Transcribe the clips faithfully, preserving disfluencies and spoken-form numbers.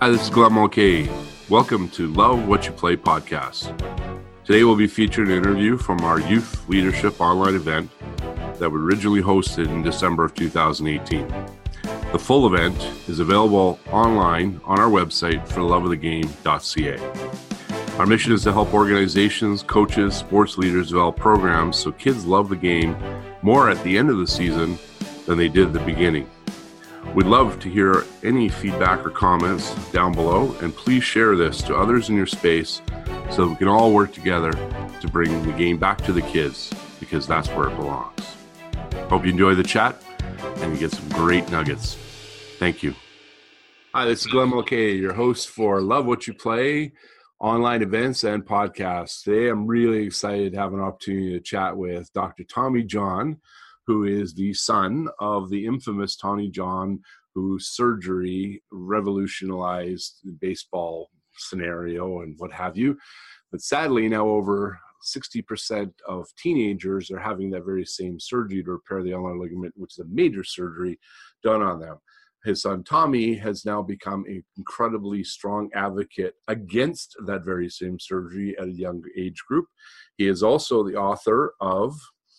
Hi, this is Glenn Mulcahy. Welcome to Love What You Play podcast. Today we'll be featuring an interview from our Youth Leadership online event that we originally hosted in December of two thousand eighteen. The full event is available online on our website for love of the game dot c a. Our mission is to help organizations, coaches, sports leaders develop programs so kids love the game more at the end of the season than they did at the beginning. We'd love to hear any feedback or comments down below, and please share this to others in your space so that we can all work together to bring the game back to the kids, because that's where it belongs. Hope you enjoy the chat and you get some great nuggets. Thank you. Hi, this is Glenn Mulcahy, your host for Love What You Play online events and podcasts. Today I'm really excited to have an opportunity to chat with Doctor Tommy John, who is the son of the infamous Tommy John, whose surgery revolutionized the baseball scenario and what have you. But sadly, now over sixty percent of teenagers are having that very same surgery to repair the ulnar ligament, which is a major surgery done on them. His son Tommy has now become an incredibly strong advocate against that very same surgery at a young age group. He is also the author of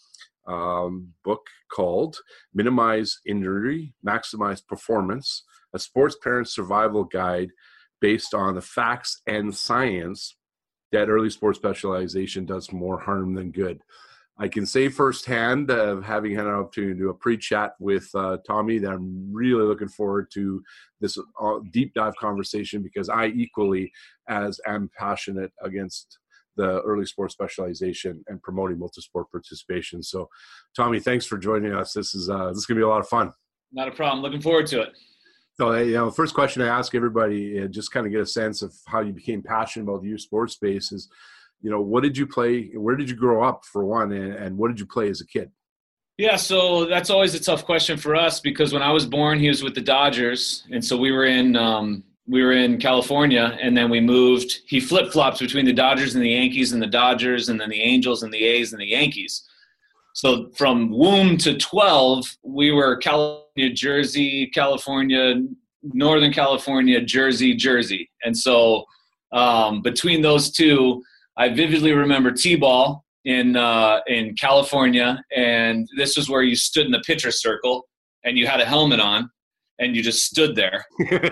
Um, book called Minimize Injury, Maximize Performance, a sports parent survival guide based on the facts and science that early sports specialization does more harm than good. I can say firsthand, of uh, having had an opportunity to do a pre-chat with uh, Tommy, that I'm really looking forward to this uh, deep dive conversation, because I equally as am passionate against the early sports specialization and promoting multi-sport participation. So, Tommy, thanks for joining us. This is uh, this is gonna be a lot of fun. Not a problem. Looking forward to it. So, you know, the first question I ask everybody, uh, just kind of get a sense of how you became passionate about the youth sports space, is, you know, what did you play? Where did you grow up, for one, and, and what did you play as a kid? Yeah, so that's always a tough question for us, because when I was born, he was with the Dodgers, and so we were in um, we were in California, and then we moved. He flip-flops between the Dodgers and the Yankees, and the Dodgers, and then the Angels and the A's and the Yankees. So from womb to twelve, we were California, Jersey, California, Northern California, Jersey, Jersey. And so um, between those two, I vividly remember T-ball in uh, in California, and this was where you stood in the pitcher circle, and you had a helmet on, and you just stood there.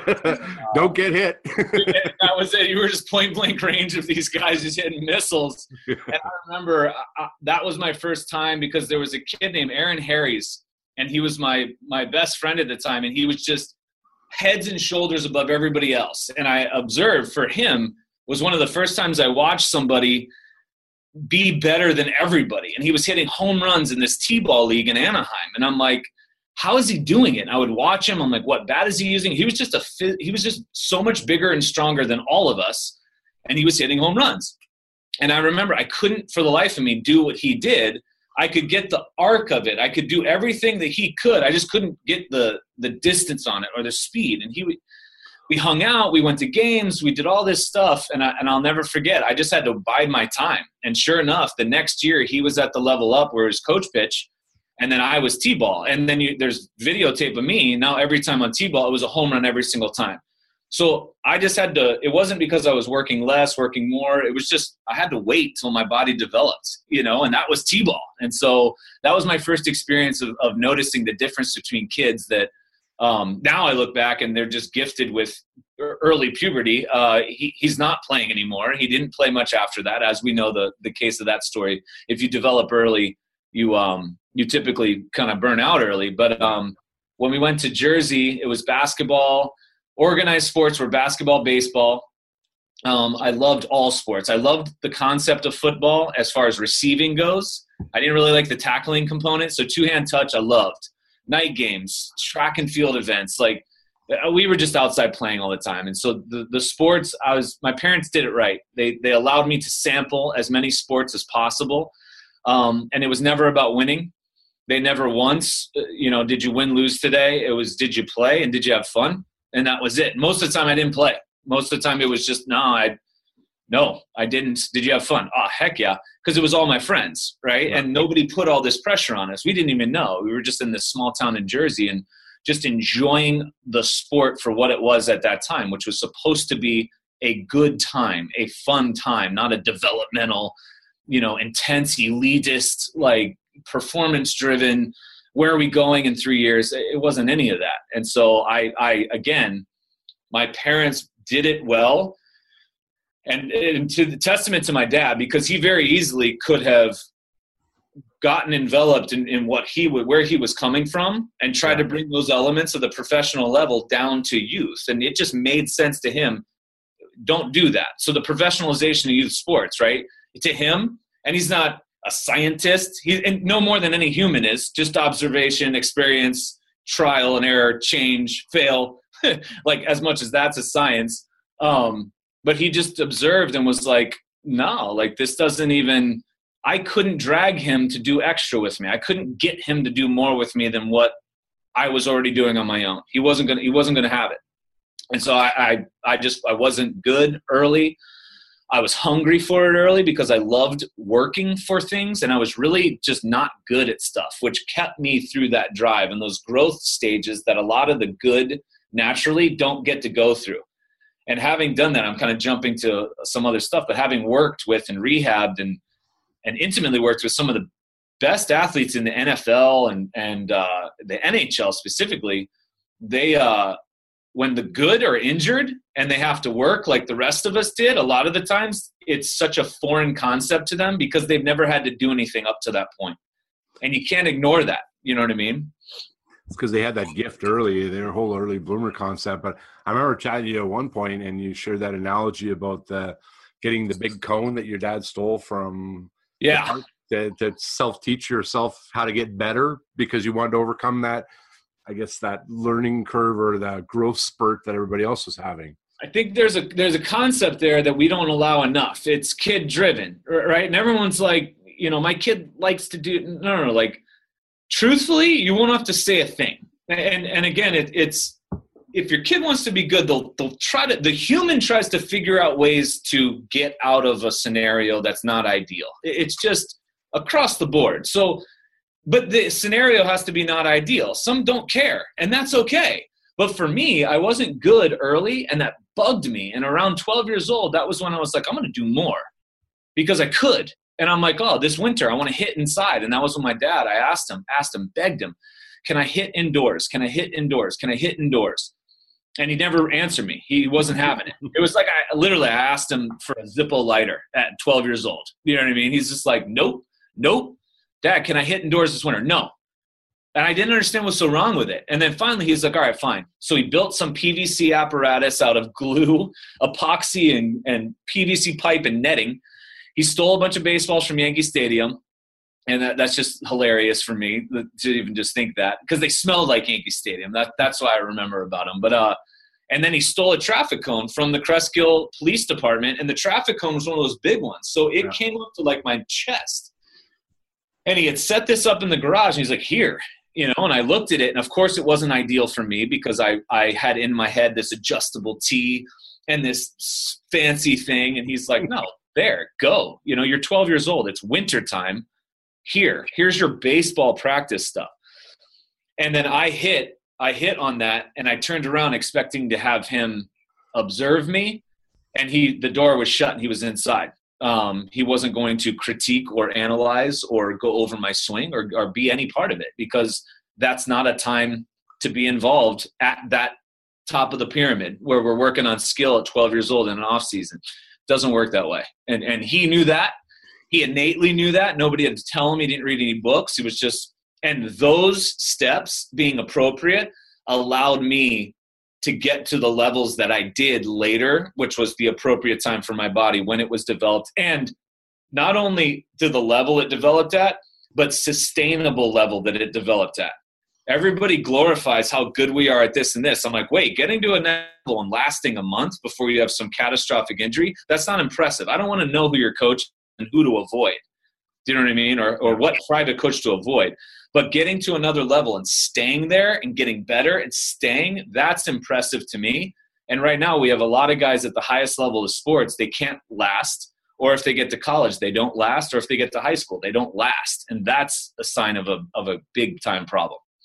Don't get hit. That was it. You were just point blank range of these guys just hitting missiles. And I remember uh, that was my first time, because there was a kid named Aaron Harries, and he was my my best friend at the time, and he was just heads and shoulders above everybody else. And I observed, for him, was one of the first times I watched somebody be better than everybody. And he was hitting home runs in this T-ball league in Anaheim. And I'm like, how is he doing it? And I would watch him. I'm like, what bat is he using? He was just a he was just so much bigger and stronger than all of us, and he was hitting home runs. And I remember I couldn't, for the life of me, do what he did. I could get the arc of it. I could do everything that he could. I just couldn't get the the distance on it or the speed. And he would, we hung out. We went to games. We did all this stuff, and I, and I'll never forget. I just had to bide my time. And sure enough, the next year he was at the level up where his coach pitched. And then I was T-ball. And then you, there's videotape of me. Now every time on T-ball, it was a home run every single time. So I just had to – it wasn't because I was working less, working more. It was just I had to wait till my body developed, you know, and that was T-ball. And so that was my first experience of, of noticing the difference between kids that um, now I look back and they're just gifted with early puberty. Uh, he, he's not playing anymore. He didn't play much after that, as we know the the case of that story. If you develop early, you um you typically kind of burn out early. But um, when we went to Jersey, it was basketball. Organized sports were basketball, baseball. Um, I loved all sports. I loved the concept of football as far as receiving goes. I didn't really like the tackling component. So two-hand touch, I loved. Night games, track and field events. Like, we were just outside playing all the time. And so the, the sports, I was, my parents did it right. They, they allowed me to sample as many sports as possible. Um, and it was never about winning. They never once, you know, did you win, lose today? It was, did you play and did you have fun? And that was it. Most of the time I didn't play. Most of the time it was just, no, I, no, I didn't. Did you have fun? Oh, heck yeah. Because it was all my friends, right? And nobody put all this pressure on us. We didn't even know. We were just in this small town in Jersey. And just enjoying the sport for what it was at that time, which was supposed to be a good time, a fun time, not a developmental, you know, intense, elitist, like performance driven, where are we going in three years? It wasn't any of that. And so I, I again, my parents did it well. And, and to the testament to my dad, because he very easily could have gotten enveloped in, in what he would, where he was coming from, and tried yeah. to bring those elements of the professional level down to youth. And it just made sense to him. Don't do that. So the professionalization of youth sports, right? To him, and he's not a scientist. He and no more than any human is, just observation, experience, trial and error, change, fail, like as much as that's a science. Um, but he just observed and was like, no, like this doesn't even, I couldn't drag him to do extra with me. I couldn't get him to do more with me than what I was already doing on my own. He wasn't going to, he wasn't going to have it. And so I, I, I just, I wasn't good early. I was hungry for it early because I loved working for things, and I was really just not good at stuff, which kept me through that drive and those growth stages that a lot of the good naturally don't get to go through. And having done that, I'm kind of jumping to some other stuff, but having worked with and rehabbed and, and intimately worked with some of the best athletes in the N F L and, and uh, the N H L specifically, they, uh, when the good are injured and they have to work like the rest of us did, a lot of the times it's such a foreign concept to them because they've never had to do anything up to that point. And you can't ignore that. You know what I mean? It's because they had that gift early, their whole early bloomer concept. But I remember chatting to you at one point, and you shared that analogy about the getting the big cone that your dad stole from yeah to, to self-teach yourself how to get better because you wanted to overcome that, I guess, that learning curve or the growth spurt that everybody else was having. I think there's a there's a concept there that we don't allow enough. It's kid driven, right? And everyone's like, you know, my kid likes to do no, no, no. Like, truthfully, you won't have to say a thing. And and again, it, it's if your kid wants to be good, they'll they'll try to. The human tries to figure out ways to get out of a scenario that's not ideal. It's just across the board. So. But the scenario has to be not ideal. Some don't care, and that's okay. But for me, I wasn't good early, and that bugged me. And around twelve years old, that was when I was like, I'm going to do more because I could. And I'm like, oh, this winter, I want to hit inside. And that was when my dad, I asked him, asked him, begged him, can I hit indoors? Can I hit indoors? Can I hit indoors? And he never answered me. He wasn't having it. It was like I literally, I asked him for a Zippo lighter at twelve years old. You know what I mean? He's just like, nope, nope. Dad, can I hit indoors this winter? No. And I didn't understand what's so wrong with it. And then finally he's like, all right, fine. So he built some P V C apparatus out of glue, epoxy, and, and P V C pipe and netting. He stole a bunch of baseballs from Yankee Stadium. And that, that's just hilarious for me to even just think that, because they smelled like Yankee Stadium. That, that's why I remember about him. But uh, and then he stole a traffic cone from the Cresskill Police Department. And the traffic cone was one of those big ones. So it yeah. came up to like my chest. And he had set this up in the garage, and he's like, here, you know, and I looked at it, and of course it wasn't ideal for me because I, I had in my head this adjustable tee and this fancy thing, and he's like, no, there, go. You know, you're twelve years old. It's wintertime. Here, here's your baseball practice stuff. And then I hit, I hit on that, and I turned around expecting to have him observe me, and he, the door was shut, and he was inside. Um, he wasn't going to critique or analyze or go over my swing or, or be any part of it because that's not a time to be involved at that top of the pyramid where we're working on skill at twelve years old in an off season. Doesn't work that way. And, and he knew that. He innately knew that. Nobody had to tell him. He didn't read any books. He was just, and those steps being appropriate allowed me to get to the levels that I did later, which was the appropriate time for my body when it was developed. And not only to the level it developed at, but sustainable level that it developed at. Everybody glorifies how good we are at this and this. I'm like, wait, getting to a level and lasting a month before you have some catastrophic injury, that's not impressive. I don't want to know who your coach and who to avoid. Do you know what I mean? Or, or what private coach to avoid. But getting to another level and staying there and getting better and staying, that's impressive to me. And right now we have a lot of guys at the highest level of sports, they can't last. Or if they get to college, they don't last. Or if they get to high school, they don't last. And that's a sign of a of a big time problem.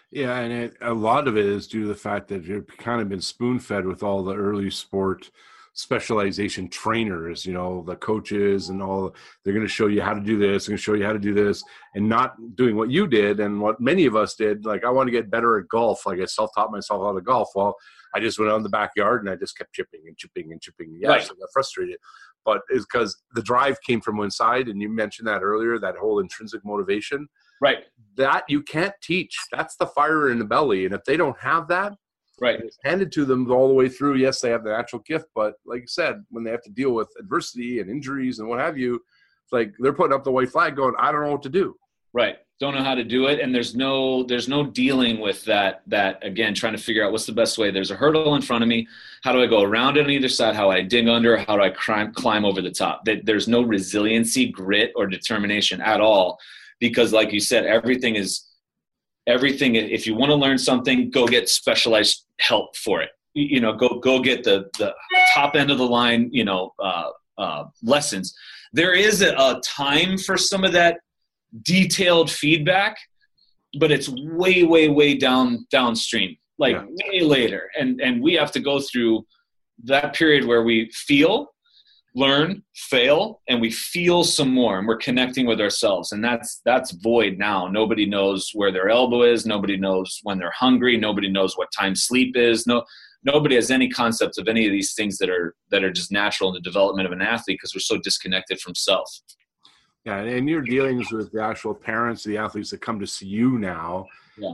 Yeah, and it, a lot of it is due to the fact that you've kind of been spoon-fed with all the early sport specialization trainers, you know, the coaches and all. They're going to show you how to do this, they're going to show you how to do this, and not doing what you did and what many of us did. Like, I want to get better at golf. Like, I self-taught myself how to golf. Well, I just went out in the backyard and I just kept chipping and chipping and chipping. Yes, right. I got frustrated. But it's because the drive came from inside, and you mentioned that earlier, that whole intrinsic motivation. Right. That you can't teach. That's the fire in the belly. And if they don't have that, right, it's handed to them all the way through. Yes, they have the natural gift, but like you said, when they have to deal with adversity and injuries and what have you, it's like they're putting up the white flag going, I don't know what to do. Right. Don't know how to do it. And there's no, there's no dealing with that, that again, trying to figure out what's the best way. There's a hurdle in front of me. How do I go around it on either side? How do I dig under? How do I climb, climb over the top? There's no resiliency, grit, or determination at all. Because like you said, everything is everything. If you want to learn something, go get specialized help for it. You know, go, go get the, the top end of the line, you know, uh, uh, lessons. There is a, a time for some of that detailed feedback, but it's way, way, way down downstream, like yeah. way later. And, and we have to go through that period where we feel, learn, fail, and we feel some more, and we're connecting with ourselves. And that's, that's void now. Nobody knows where their elbow is. Nobody knows when they're hungry. Nobody knows what time sleep is. No, nobody has any concept of any of these things that are, that are just natural in the development of an athlete, because we're so disconnected from self. Yeah. And your dealings with the actual parents, the athletes that come to see you now, yeah.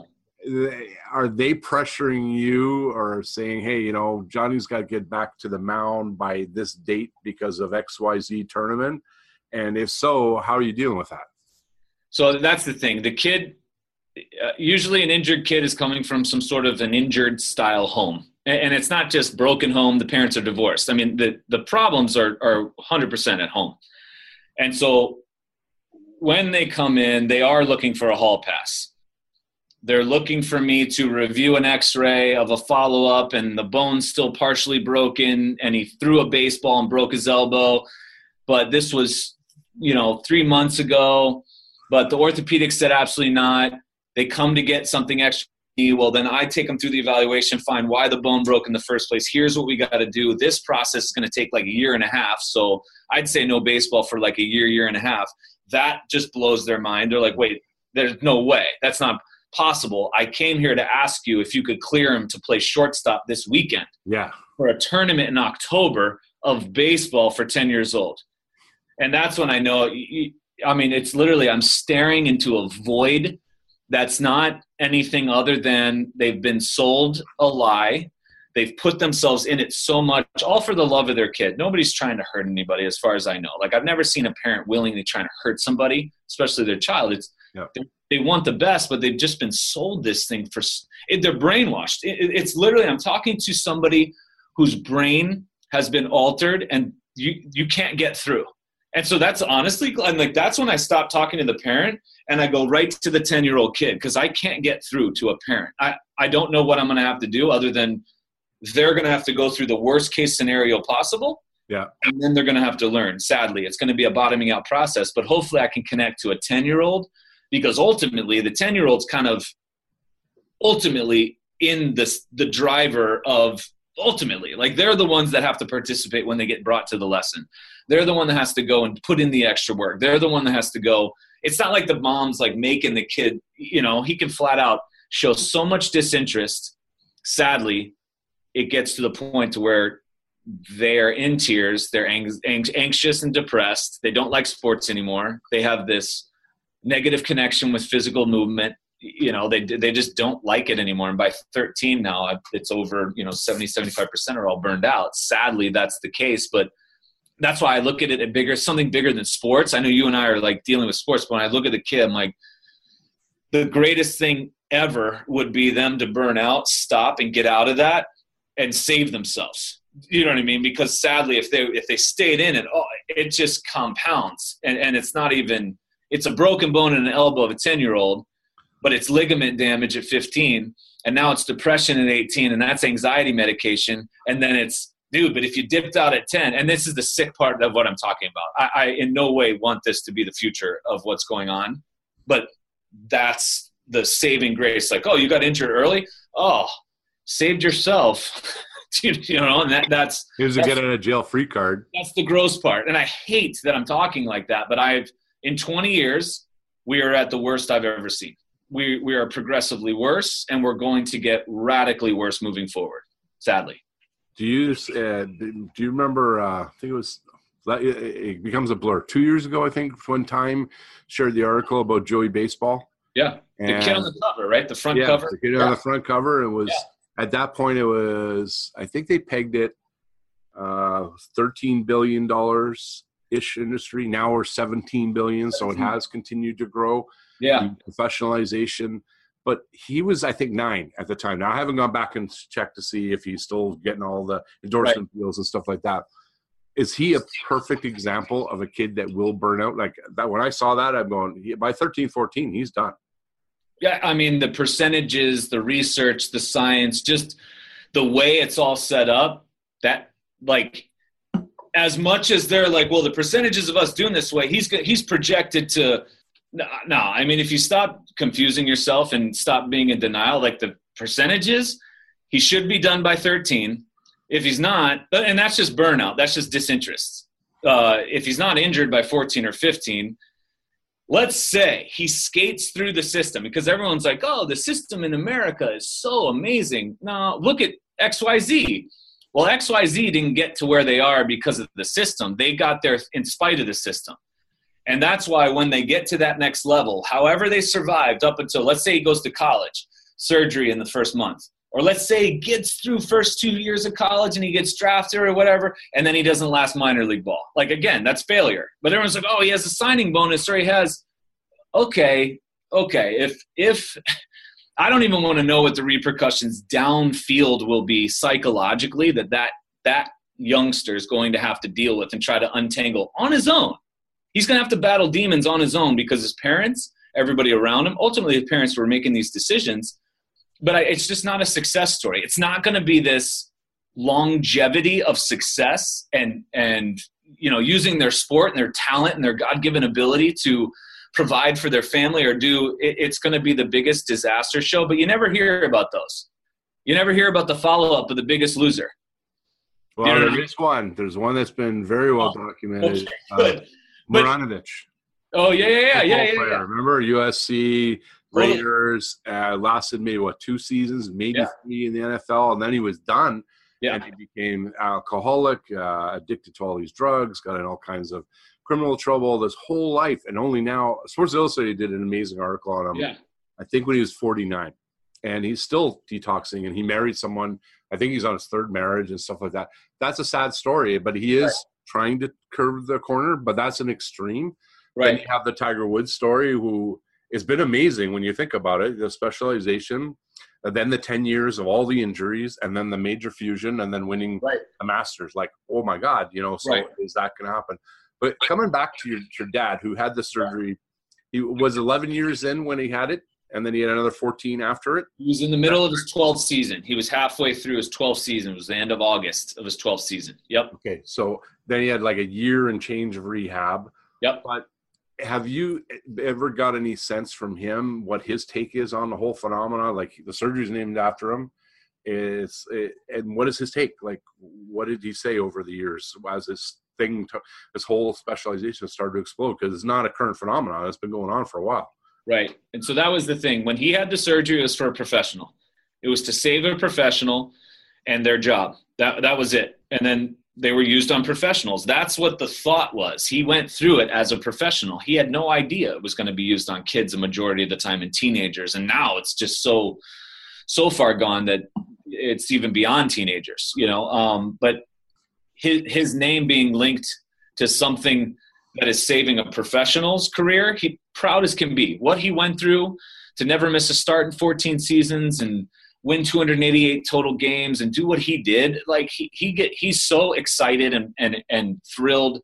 Are they pressuring you or saying, hey, you know, Johnny's got to get back to the mound by this date because of X Y Z tournament? And if so, how are you dealing with that? So that's the thing. The kid, uh, usually an injured kid is coming from some sort of an injured style home. And, and it's not just broken home. The parents are divorced. I mean, the, the problems are, are one hundred percent at home. And so when they come in, they are looking for a hall pass. They're looking for me to review an x-ray of a follow-up, and the bone's still partially broken, and he threw a baseball and broke his elbow. But this was, you know, three months ago. But the orthopedic said absolutely not. They come to get something extra. Well, then I take them through the evaluation, find why the bone broke in the first place. Here's what we got to do. This process is going to take like a year and a half. So I'd say no baseball for like a year, year and a half. That just blows their mind. They're like, wait, there's no way. That's not possible. I came here to ask you if you could clear him to play shortstop this weekend. Yeah. For a tournament in October of baseball for ten years old. And that's when I know, I mean, it's literally, I'm staring into a void that's not anything other than they've been sold a lie. They've put themselves in it so much, all for the love of their kid. Nobody's trying to hurt anybody as far as I know. Like, I've never seen a parent willingly trying to hurt somebody, especially their child. It's yeah. They want the best, but they've just been sold this thing for it, they're brainwashed. It, it's literally, I'm talking to somebody whose brain has been altered and you, you can't get through. And so that's honestly, and like, that's when I stop talking to the parent and I go right to the ten year old kid. Cause I can't get through to a parent. I, I don't know what I'm going to have to do other than they're going to have to go through the worst case scenario possible. Yeah. And then they're going to have to learn. Sadly, it's going to be a bottoming out process, but hopefully I can connect to a ten year old. Because ultimately, the ten-year-old's kind of ultimately in this, the driver of ultimately. Like, they're the ones that have to participate when they get brought to the lesson. They're the one that has to go and put in the extra work. They're the one that has to go. It's not like the mom's, like, making the kid, you know, he can flat out show so much disinterest. Sadly, it gets to the point to where they're in tears. They're ang- ang- anxious and depressed. They don't like sports anymore. They have this negative connection with physical movement. You know, they they just don't like it anymore. And by thirteen now, it's over, you know, seventy, seventy-five percent are all burned out. Sadly, that's the case. But that's why I look at it at bigger, something bigger than sports. I know you and I are like dealing with sports, but when I look at the kid, I'm like, the greatest thing ever would be them to burn out, stop and get out of that and save themselves. You know what I mean? Because sadly, if they, if they stayed in it, oh, it just compounds. And, and it's not even, it's a broken bone in an elbow of a ten year old, but it's ligament damage at fifteen. And now it's depression at eighteen, and that's anxiety medication. And then it's, dude, but if you dipped out at ten, and this is the sick part of what I'm talking about. I, I in no way want this to be the future of what's going on, but that's the saving grace. Like, oh, you got injured early. Oh, saved yourself. You know, and that, that's here's a get out of jail free card. That's the gross part. And I hate that I'm talking like that, but I've in twenty years, we are at the worst I've ever seen. We we are progressively worse, and we're going to get radically worse moving forward, sadly. Do you uh, do you remember? Uh, I think it was. It becomes a blur. Two years ago, I think, one time shared the article about Joey Baseball. Yeah, the and, kid on the cover, right? The front yeah, cover. The kid yeah. on the front cover. It was. Yeah. At that point, it was, I think they pegged it uh, thirteen billion dollars-ish industry. Now we're seventeen billion dollars, so it has continued to grow. Yeah. Professionalization. But he was, I think, nine at the time. Now, I haven't gone back and checked to see if he's still getting all the endorsement right. deals and stuff like that. Is he a perfect example of a kid that will burn out? Like, that? When I saw that, I'm going, by thirteen, fourteen, he's done. Yeah, I mean, the percentages, the research, the science, just the way it's all set up, that, like, as much as they're like, well, the percentages of us doing this way, he's he's projected to no, – no, I mean, if you stop confusing yourself and stop being in denial, like the percentages, he should be done by thirteen. If he's not – and that's just burnout. That's just disinterest. Uh, if he's not injured by fourteen or fifteen – let's say he skates through the system because everyone's like, oh, the system in America is so amazing. No, look at X Y Z. Well, X Y Z didn't get to where they are because of the system. They got there in spite of the system. And that's why when they get to that next level, however they survived up until, let's say he goes to college, surgery in the first month. Or let's say he gets through first two years of college and he gets drafted or whatever, and then he doesn't last minor league ball. Like, again, that's failure. But everyone's like, oh, he has a signing bonus or he has – okay, okay. If if – I don't even want to know what the repercussions downfield will be psychologically that that, that youngster is going to have to deal with and try to untangle on his own. He's going to have to battle demons on his own because his parents, everybody around him, ultimately his parents were making these decisions. But I, it's just not a success story. It's not going to be this longevity of success and, and you know, using their sport and their talent and their God-given ability to provide for their family or do it, it's going to be the biggest disaster show. But you never hear about those. You never hear about the follow-up of The Biggest Loser. Well, you know there is one. There's one that's been very well documented. Okay, uh, Marinovic. Oh, yeah, yeah, yeah, yeah, yeah, yeah. Remember, U S C – Raiders uh, lasted maybe, what, two seasons, maybe yeah. three in the N F L, and then he was done. Yeah. And he became alcoholic, uh, addicted to all these drugs, got in all kinds of criminal trouble this whole life. And only now – Sports Illustrated did an amazing article on him, yeah. I think when he was forty-nine. And he's still detoxing, and he married someone – I think he's on his third marriage and stuff like that. That's a sad story, but he is right. trying to curve the corner, but that's an extreme. Right. Then you have the Tiger Woods story who – it's been amazing when you think about it, the specialization, and then the ten years of all the injuries, and then the major fusion, and then winning right. the Masters. Like, oh, my God, you know, so right. is that going to happen? But coming back to your, your dad who had the surgery, he was eleven years in when he had it, and then he had another fourteen after it? He was in the middle of his twelfth season. He was halfway through his twelfth season. It was the end of August of his twelfth season. Yep. Okay, so then he had like a year and change of rehab. Yep. But have you ever got any sense from him what his take is on the whole phenomena? Like, the surgery is named after him. Is it, and what is his take? Like, what did he say over the years as this thing, to, this whole specialization started to explode? Because it's not a current phenomenon. It's been going on for a while. Right. And so that was the thing. When he had the surgery, it was for a professional. It was to save a professional and their job. That that was it. And then they were used on professionals. That's what the thought was. He went through it as a professional. He had no idea it was going to be used on kids a majority of the time and teenagers. And now it's just so, so far gone that it's even beyond teenagers, you know? Um, but his, his name being linked to something that is saving a professional's career, he proud as can be. What he went through to never miss a start in fourteen seasons and win two hundred eighty-eight total games and do what he did. Like he, he get, he's so excited and, and, and thrilled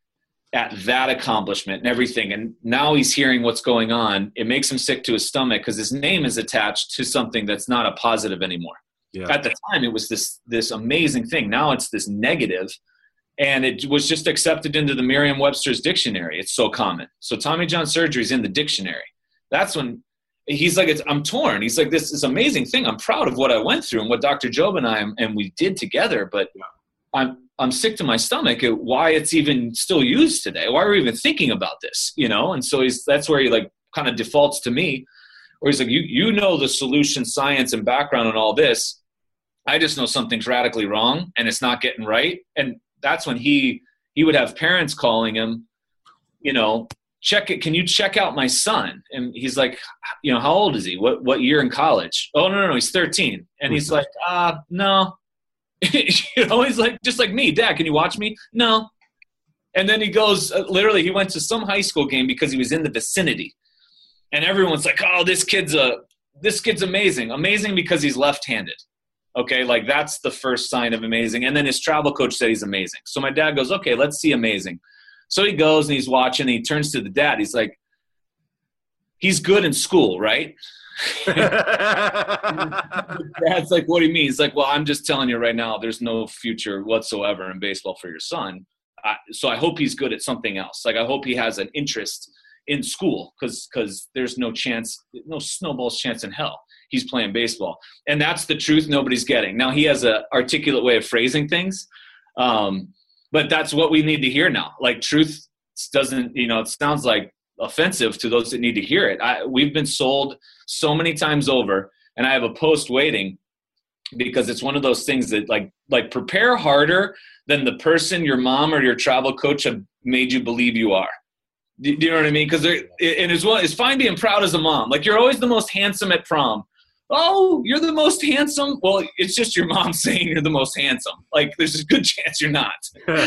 at that accomplishment and everything. And now he's hearing what's going on. It makes him sick to his stomach because his name is attached to something that's not a positive anymore. Yeah. At the time it was this, this amazing thing. Now it's this negative, and it was just accepted into the Merriam-Webster's dictionary. It's so common. So Tommy John surgery is in the dictionary. That's when, he's like, it's, I'm torn. He's like, this is amazing thing. I'm proud of what I went through and what Doctor Job and I and we did together, but yeah. I'm I'm sick to my stomach at why it's even still used today. Why are we even thinking about this? You know? And so he's that's where he like kind of defaults to me, where he's like, you you know the solution, science, and background and all this. I just know something's radically wrong and it's not getting right. And that's when he he would have parents calling him, you know, check it. Can you check out my son? And he's like, you know, how old is he? What what year in college? Oh, no, no, no, he's thirteen. And he's like, uh, no. You know, he's like, just like me, Dad, can you watch me? No. And then he goes, uh, literally, he went to some high school game because he was in the vicinity. And everyone's like, oh, this kid's a, this kid's amazing. Amazing because he's left-handed. Okay, like that's the first sign of amazing. And then his travel coach said he's amazing. So my dad goes, okay, let's see amazing. So he goes and he's watching and he turns to the dad. He's like, he's good in school, right? Dad's like, what do you mean? He's like, well, I'm just telling you right now, there's no future whatsoever in baseball for your son. I, so I hope he's good at something else. Like, I hope he has an interest in school because because there's no chance, no snowball's chance in hell he's playing baseball. And that's the truth nobody's getting. Now, he has an articulate way of phrasing things, um, but that's what we need to hear now. Like, truth doesn't, you know, it sounds like offensive to those that need to hear it. I, we've been sold so many times over, and I have a post waiting because it's one of those things that like like prepare harder than the person your mom or your travel coach have made you believe you are. Do, do you know what I mean? Because and it's well, it's fine being proud as a mom. Like, you're always the most handsome at prom. Oh, you're the most handsome. Well, it's just your mom saying you're the most handsome. Like, there's a good chance you're not.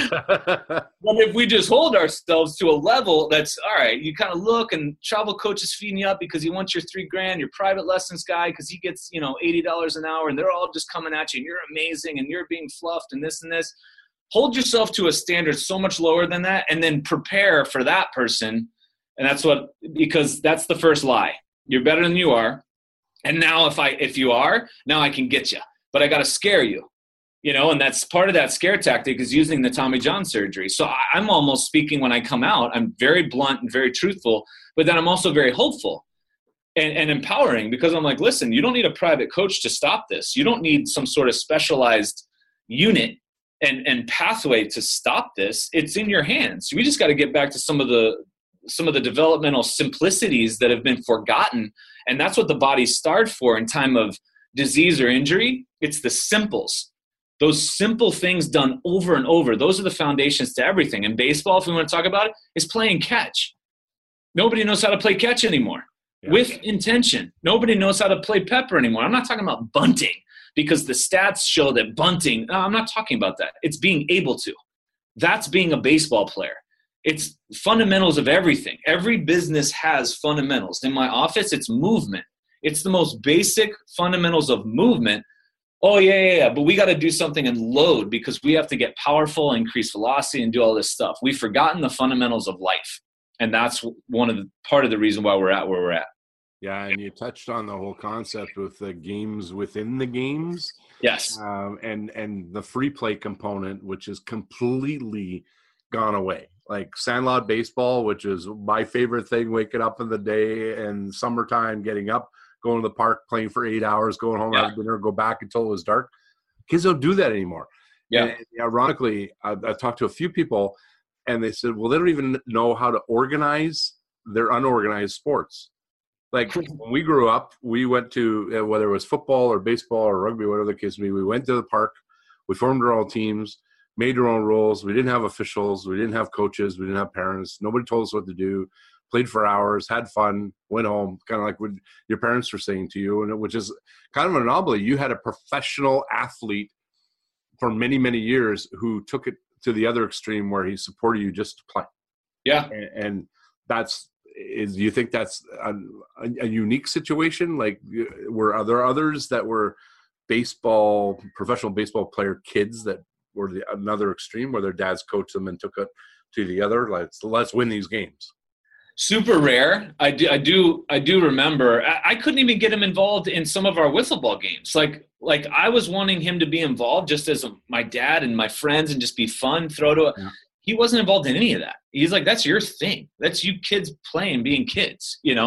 But if we just hold ourselves to a level that's, all right, you kind of look and travel coach is feeding you up because he wants your three grand, your private lessons guy because he gets, you know, eighty dollars an hour, and they're all just coming at you and you're amazing and you're being fluffed and this and this. Hold yourself to a standard so much lower than that, and then prepare for that person. And that's what, because that's the first lie. You're better than you are. And now if I, if you are, now I can get you, but I got to scare you, you know, and that's part of that scare tactic is using the Tommy John surgery. So I'm almost speaking when I come out, I'm very blunt and very truthful, but then I'm also very hopeful and, and empowering because I'm like, listen, you don't need a private coach to stop this. You don't need some sort of specialized unit and, and pathway to stop this. It's in your hands. We just got to get back to some of the, some of the developmental simplicities that have been forgotten. And that's what the body's starved for in time of disease or injury. It's the simples. Those simple things done over and over. Those are the foundations to everything. In baseball, if we want to talk about it, is playing catch. Nobody knows how to play catch anymore yeah. with intention. Nobody knows how to play pepper anymore. I'm not talking about bunting because the stats show that bunting, no, I'm not talking about that. It's being able to. That's being a baseball player. It's fundamentals of everything. Every business has fundamentals. In my office, it's movement. It's the most basic fundamentals of movement. Oh, yeah, yeah, yeah. But we got to do something and load because we have to get powerful, increase velocity, and do all this stuff. We've forgotten the fundamentals of life. And that's one of the part of the reason why we're at where we're at. Yeah, and you touched on the whole concept with the games within the games. Yes. Um, and, and the free play component, which is completely gone away. Like sandlot baseball, which is my favorite thing, waking up in the day and summertime, getting up, going to the park, playing for eight hours, going home, yeah. having dinner, go back until it was dark. Kids don't do that anymore. Yeah. And ironically, I've, I've talked to a few people and they said, well, they don't even know how to organize their unorganized sports. Like when we grew up, we went to, uh, whether it was football or baseball or rugby, whatever the case may be, we went to the park, we formed our own teams, made our own rules. We didn't have officials. We didn't have coaches. We didn't have parents. Nobody told us what to do. Played for hours, had fun, went home, kind of like what your parents were saying to you, and which is kind of an anomaly. You had a professional athlete for many, many years who took it to the other extreme where he supported you just to play. Yeah. And, and that's, is, do you think that's a, a, a unique situation? Like, were there others that were baseball, professional baseball player kids that or the another extreme where their dads coached them and took it to the other? Let's let's win these games. Super rare. I do I do I do remember. I, I couldn't even get him involved in some of our wiffle ball games. Like like I was wanting him to be involved just as a, my dad and my friends and just be fun, throw to. A, yeah. He wasn't involved in any of that. He's like, that's your thing. That's you kids playing, being kids, you know.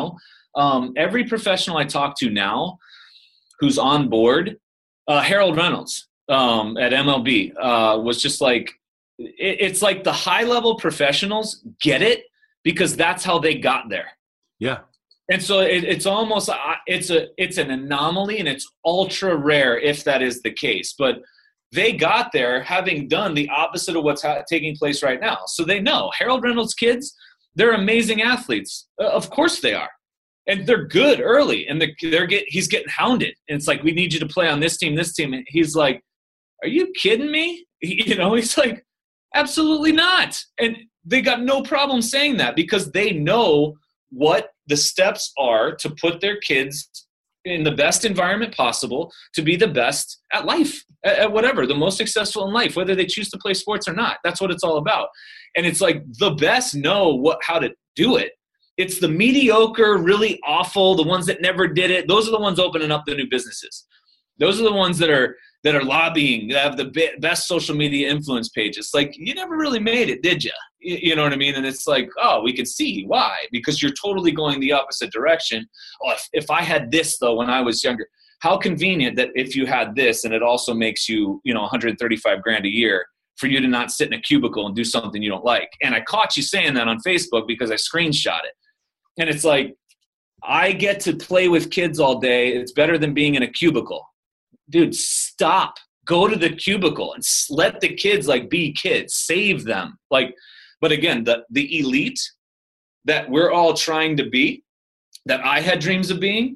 Um, every professional I talk to now who's on board, uh, Harold Reynolds um, at M L B uh, was just like, it, it's like the high-level professionals get it because that's how they got there. Yeah. And so it, it's almost it's a it's an anomaly, and it's ultra rare if that is the case. But they got there having done the opposite of what's ha- taking place right now. So they know Harold Reynolds' kids, they're amazing athletes. Uh, of course they are, and they're good early. And the, they're get he's getting hounded, and it's like, we need you to play on this team, this team. And he's like, "Are you kidding me?" He, you know, he's like, "Absolutely not." And they got no problem saying that because they know what the steps are to put their kids in the best environment possible to be the best at life, at, at whatever, the most successful in life, whether they choose to play sports or not. That's what it's all about. And it's like the best know what how to do it. It's the mediocre, really awful, the ones that never did it. Those are the ones opening up the new businesses. Those are the ones that are that are lobbying, that have the be- best social media influence pages. Like, you never really made it, did you? You know what I mean? And it's like, oh, we can see why, because you're totally going the opposite direction. Oh, if, if I had this, though, when I was younger, how convenient that if you had this and it also makes you, you know, one hundred thirty-five grand a year for you to not sit in a cubicle and do something you don't like. And I caught you saying that on Facebook because I screenshot it. And it's like, I get to play with kids all day. It's better than being in a cubicle. Dude, stop. Go to the cubicle and let the kids like be kids. Save them. Like, but again, the the elite that we're all trying to be, that I had dreams of being,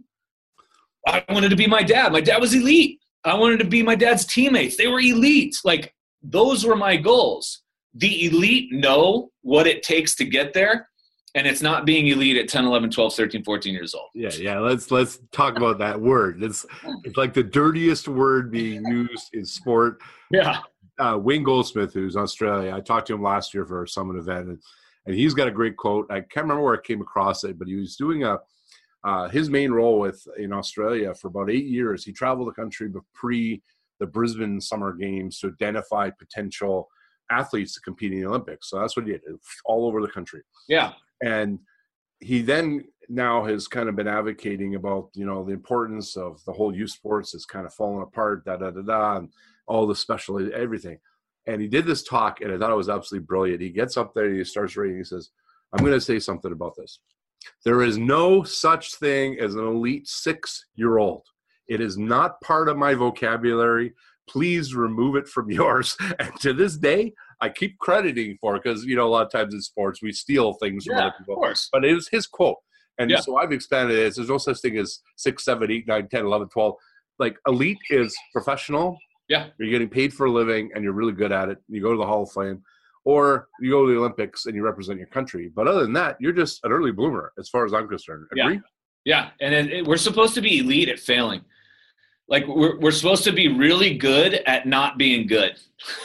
I wanted to be my dad. My dad was elite. I wanted to be my dad's teammates. They were elite. Like, those were my goals. The elite know what it takes to get there. And it's not being elite at ten, eleven, twelve, thirteen, fourteen years old. Yeah, yeah. Let's let's talk about that word. It's it's like the dirtiest word being used in sport. Yeah. Uh, Wayne Goldsmith, who's Australia, I talked to him last year for a summit event, and, and he's got a great quote. I can't remember where I came across it, but he was doing a uh, his main role with in Australia for about eight years. He traveled the country pre the Brisbane Summer Games to identify potential athletes to compete in the Olympics. So that's what he did, all over the country. Yeah. And he then now has kind of been advocating about, you know, the importance of the whole youth sports is kind of falling apart, da, da, da, da, and all the special, everything. And he did this talk, and I thought it was absolutely brilliant. He gets up there, he starts reading, he says, I'm going to say something about this. There is no such thing as an elite six-year-old. It is not part of my vocabulary. Please remove it from yours. And to this day, I keep crediting for it because, you know, a lot of times in sports, we steal things from yeah, other people. Of course. But it was his quote. And yeah. so I've expanded it. There's no such thing as six, seven, eight, nine, ten, eleven, twelve. Like, elite is professional. Yeah. You're getting paid for a living and you're really good at it. You go to the Hall of Fame. Or you go to the Olympics and you represent your country. But other than that, you're just an early bloomer as far as I'm concerned. Agree? Yeah. yeah. And it, it, we're supposed to be elite at failing. Like, we're we're supposed to be really good at not being good.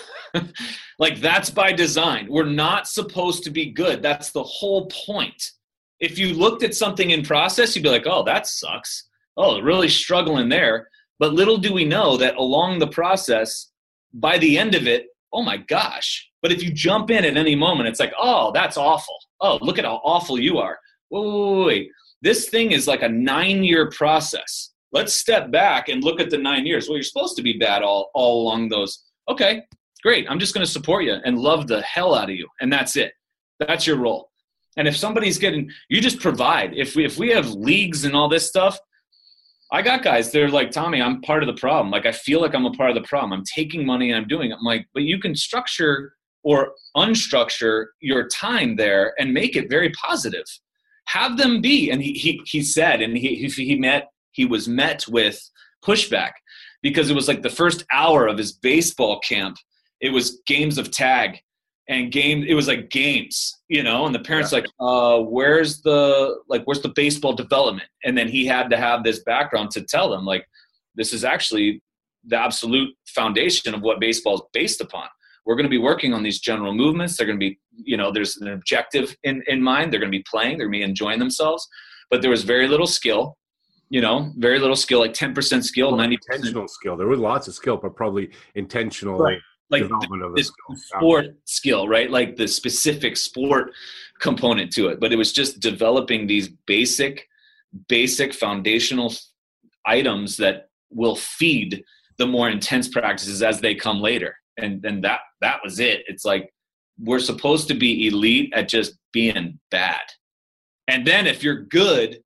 Like, that's by design. We're not supposed to be good. That's the whole point. If you looked at something in process, you'd be like, oh, that sucks. Oh, really struggling there. But little do we know that along the process, by the end of it, oh my gosh. But if you jump in at any moment, it's like, oh, that's awful. Oh, look at how awful you are. Wait, wait, wait, wait. This thing is like a nine-year process. Let's step back and look at the nine years. Well, you're supposed to be bad all, all along those. Okay, great. I'm just going to support you and love the hell out of you. And that's it. That's your role. And if somebody's getting – you just provide. If we, if we have leagues and all this stuff, I got guys, they're like, Tommy, I'm part of the problem. Like, I feel like I'm a part of the problem. I'm taking money and I'm doing it. I'm like, but you can structure or unstructure your time there and make it very positive. Have them be. And he he, he said, and he, he he met – he was met with pushback because it was like the first hour of his baseball camp. It was games of tag and game. It was like games, you know, and the parents yeah. like, uh, where's the, like, where's the baseball development? And then he had to have this background to tell them, like, this is actually the absolute foundation of what baseball is based upon. We're going to be working on these general movements. They're going to be, you know, there's an objective in, in mind. They're going to be playing, they're going to be enjoying themselves, but there was very little skill. You know, very little skill, like ten percent skill, well, ninety percent. Intentional skill. There was lots of skill, but probably intentional right. like development the, of the the skill. sport yeah. skill, right? Like the specific sport component to it. But it was just developing these basic basic foundational items that will feed the more intense practices as they come later. And and that that was it. It's like, we're supposed to be elite at just being bad. And then if you're good,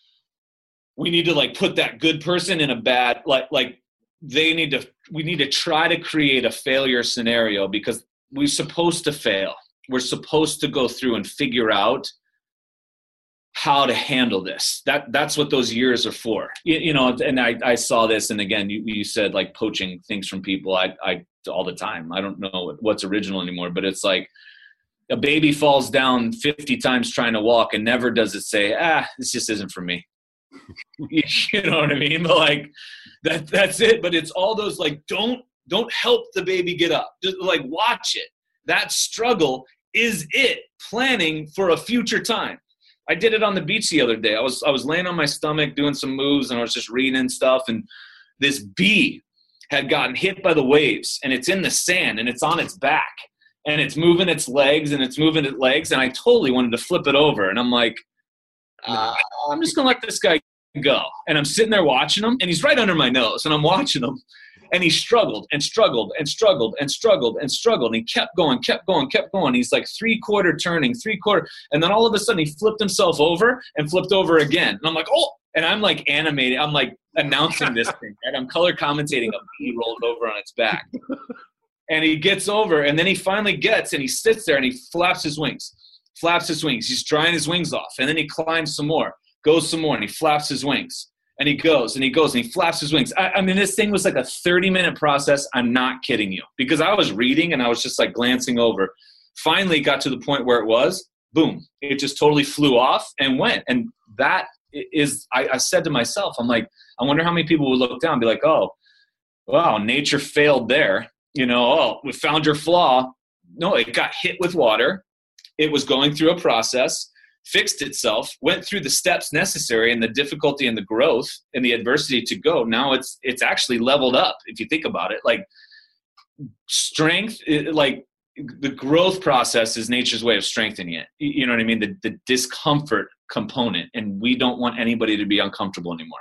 we need to like put that good person in a bad, like, like they need to, we need to try to create a failure scenario, because we're supposed to fail. We're supposed to go through and figure out how to handle this. That that's what those years are for. You, you know, and I, I saw this, and again, you, you said like poaching things from people. I, I, all the time. I don't know what's original anymore, but it's like a baby falls down fifty times trying to walk and never does it say, ah, this just isn't for me. You know what I mean? But like that, that's it. But it's all those like, don't, don't help the baby get up. Just like watch it. That struggle is it, planning for a future time. I did it on the beach the other day. I was, I was laying on my stomach doing some moves, and I was just reading stuff. And this bee had gotten hit by the waves, and it's in the sand, and it's on its back, and it's moving its legs and it's moving its legs. And I totally wanted to flip it over. And I'm like, uh, I'm just going to let this guy go. And I'm sitting there watching him, and he's right under my nose, and I'm watching him, and he struggled and struggled and struggled and struggled and struggled. And he kept going, kept going, kept going. He's like three quarter turning, three quarter. And then all of a sudden he flipped himself over and flipped over again. And I'm like, oh, and I'm like animating. I'm like announcing this thing, right? I'm color commentating a bee rolled over on its back. And he gets over, and then he finally gets, and he sits there and he flaps his wings, flaps his wings. He's drying his wings off. And then he climbs some more, goes some more, and he flaps his wings. And he goes, and he goes, and he flaps his wings. I, I mean, this thing was like a thirty-minute process. I'm not kidding you. Because I was reading, and I was just like glancing over. Finally got to the point where it was, boom, it just totally flew off and went. And that is, I, I said to myself, I'm like, I wonder how many people would look down and be like, oh, wow, nature failed there. You know, oh, we found your flaw. No, it got hit with water. It was going through a process, fixed itself, went through the steps necessary, and the difficulty and the growth and the adversity to go. Now it's it's actually leveled up, if you think about it. Like strength, it, like the growth process is nature's way of strengthening it. You know what I mean? The, the discomfort component, and we don't want anybody to be uncomfortable anymore.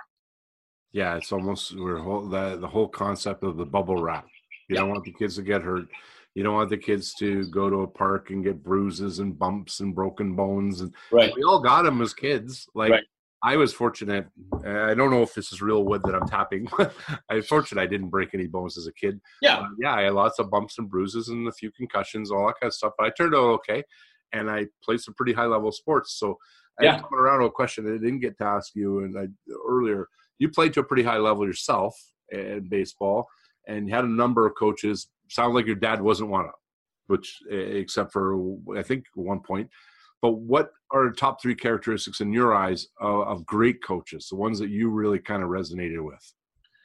Yeah, it's almost we're whole, the, the whole concept of the bubble wrap. You don't want the kids to get hurt. You don't want the kids to go to a park and get bruises and bumps and broken bones. And right. We all got them as kids. Like right. I was fortunate. I don't know if this is real wood that I'm tapping. I was fortunate I didn't break any bones as a kid. Yeah. Uh, yeah, I had lots of bumps and bruises and a few concussions, all that kind of stuff. But I turned out okay. And I played some pretty high-level sports. So I yeah. coming around to a question I didn't get to ask you and I, earlier. You played to a pretty high level yourself in baseball. And had a number of coaches. Sounds like your dad wasn't one of them, which except for I think one point. But what are the top three characteristics in your eyes of, of great coaches? The ones that you really kind of resonated with?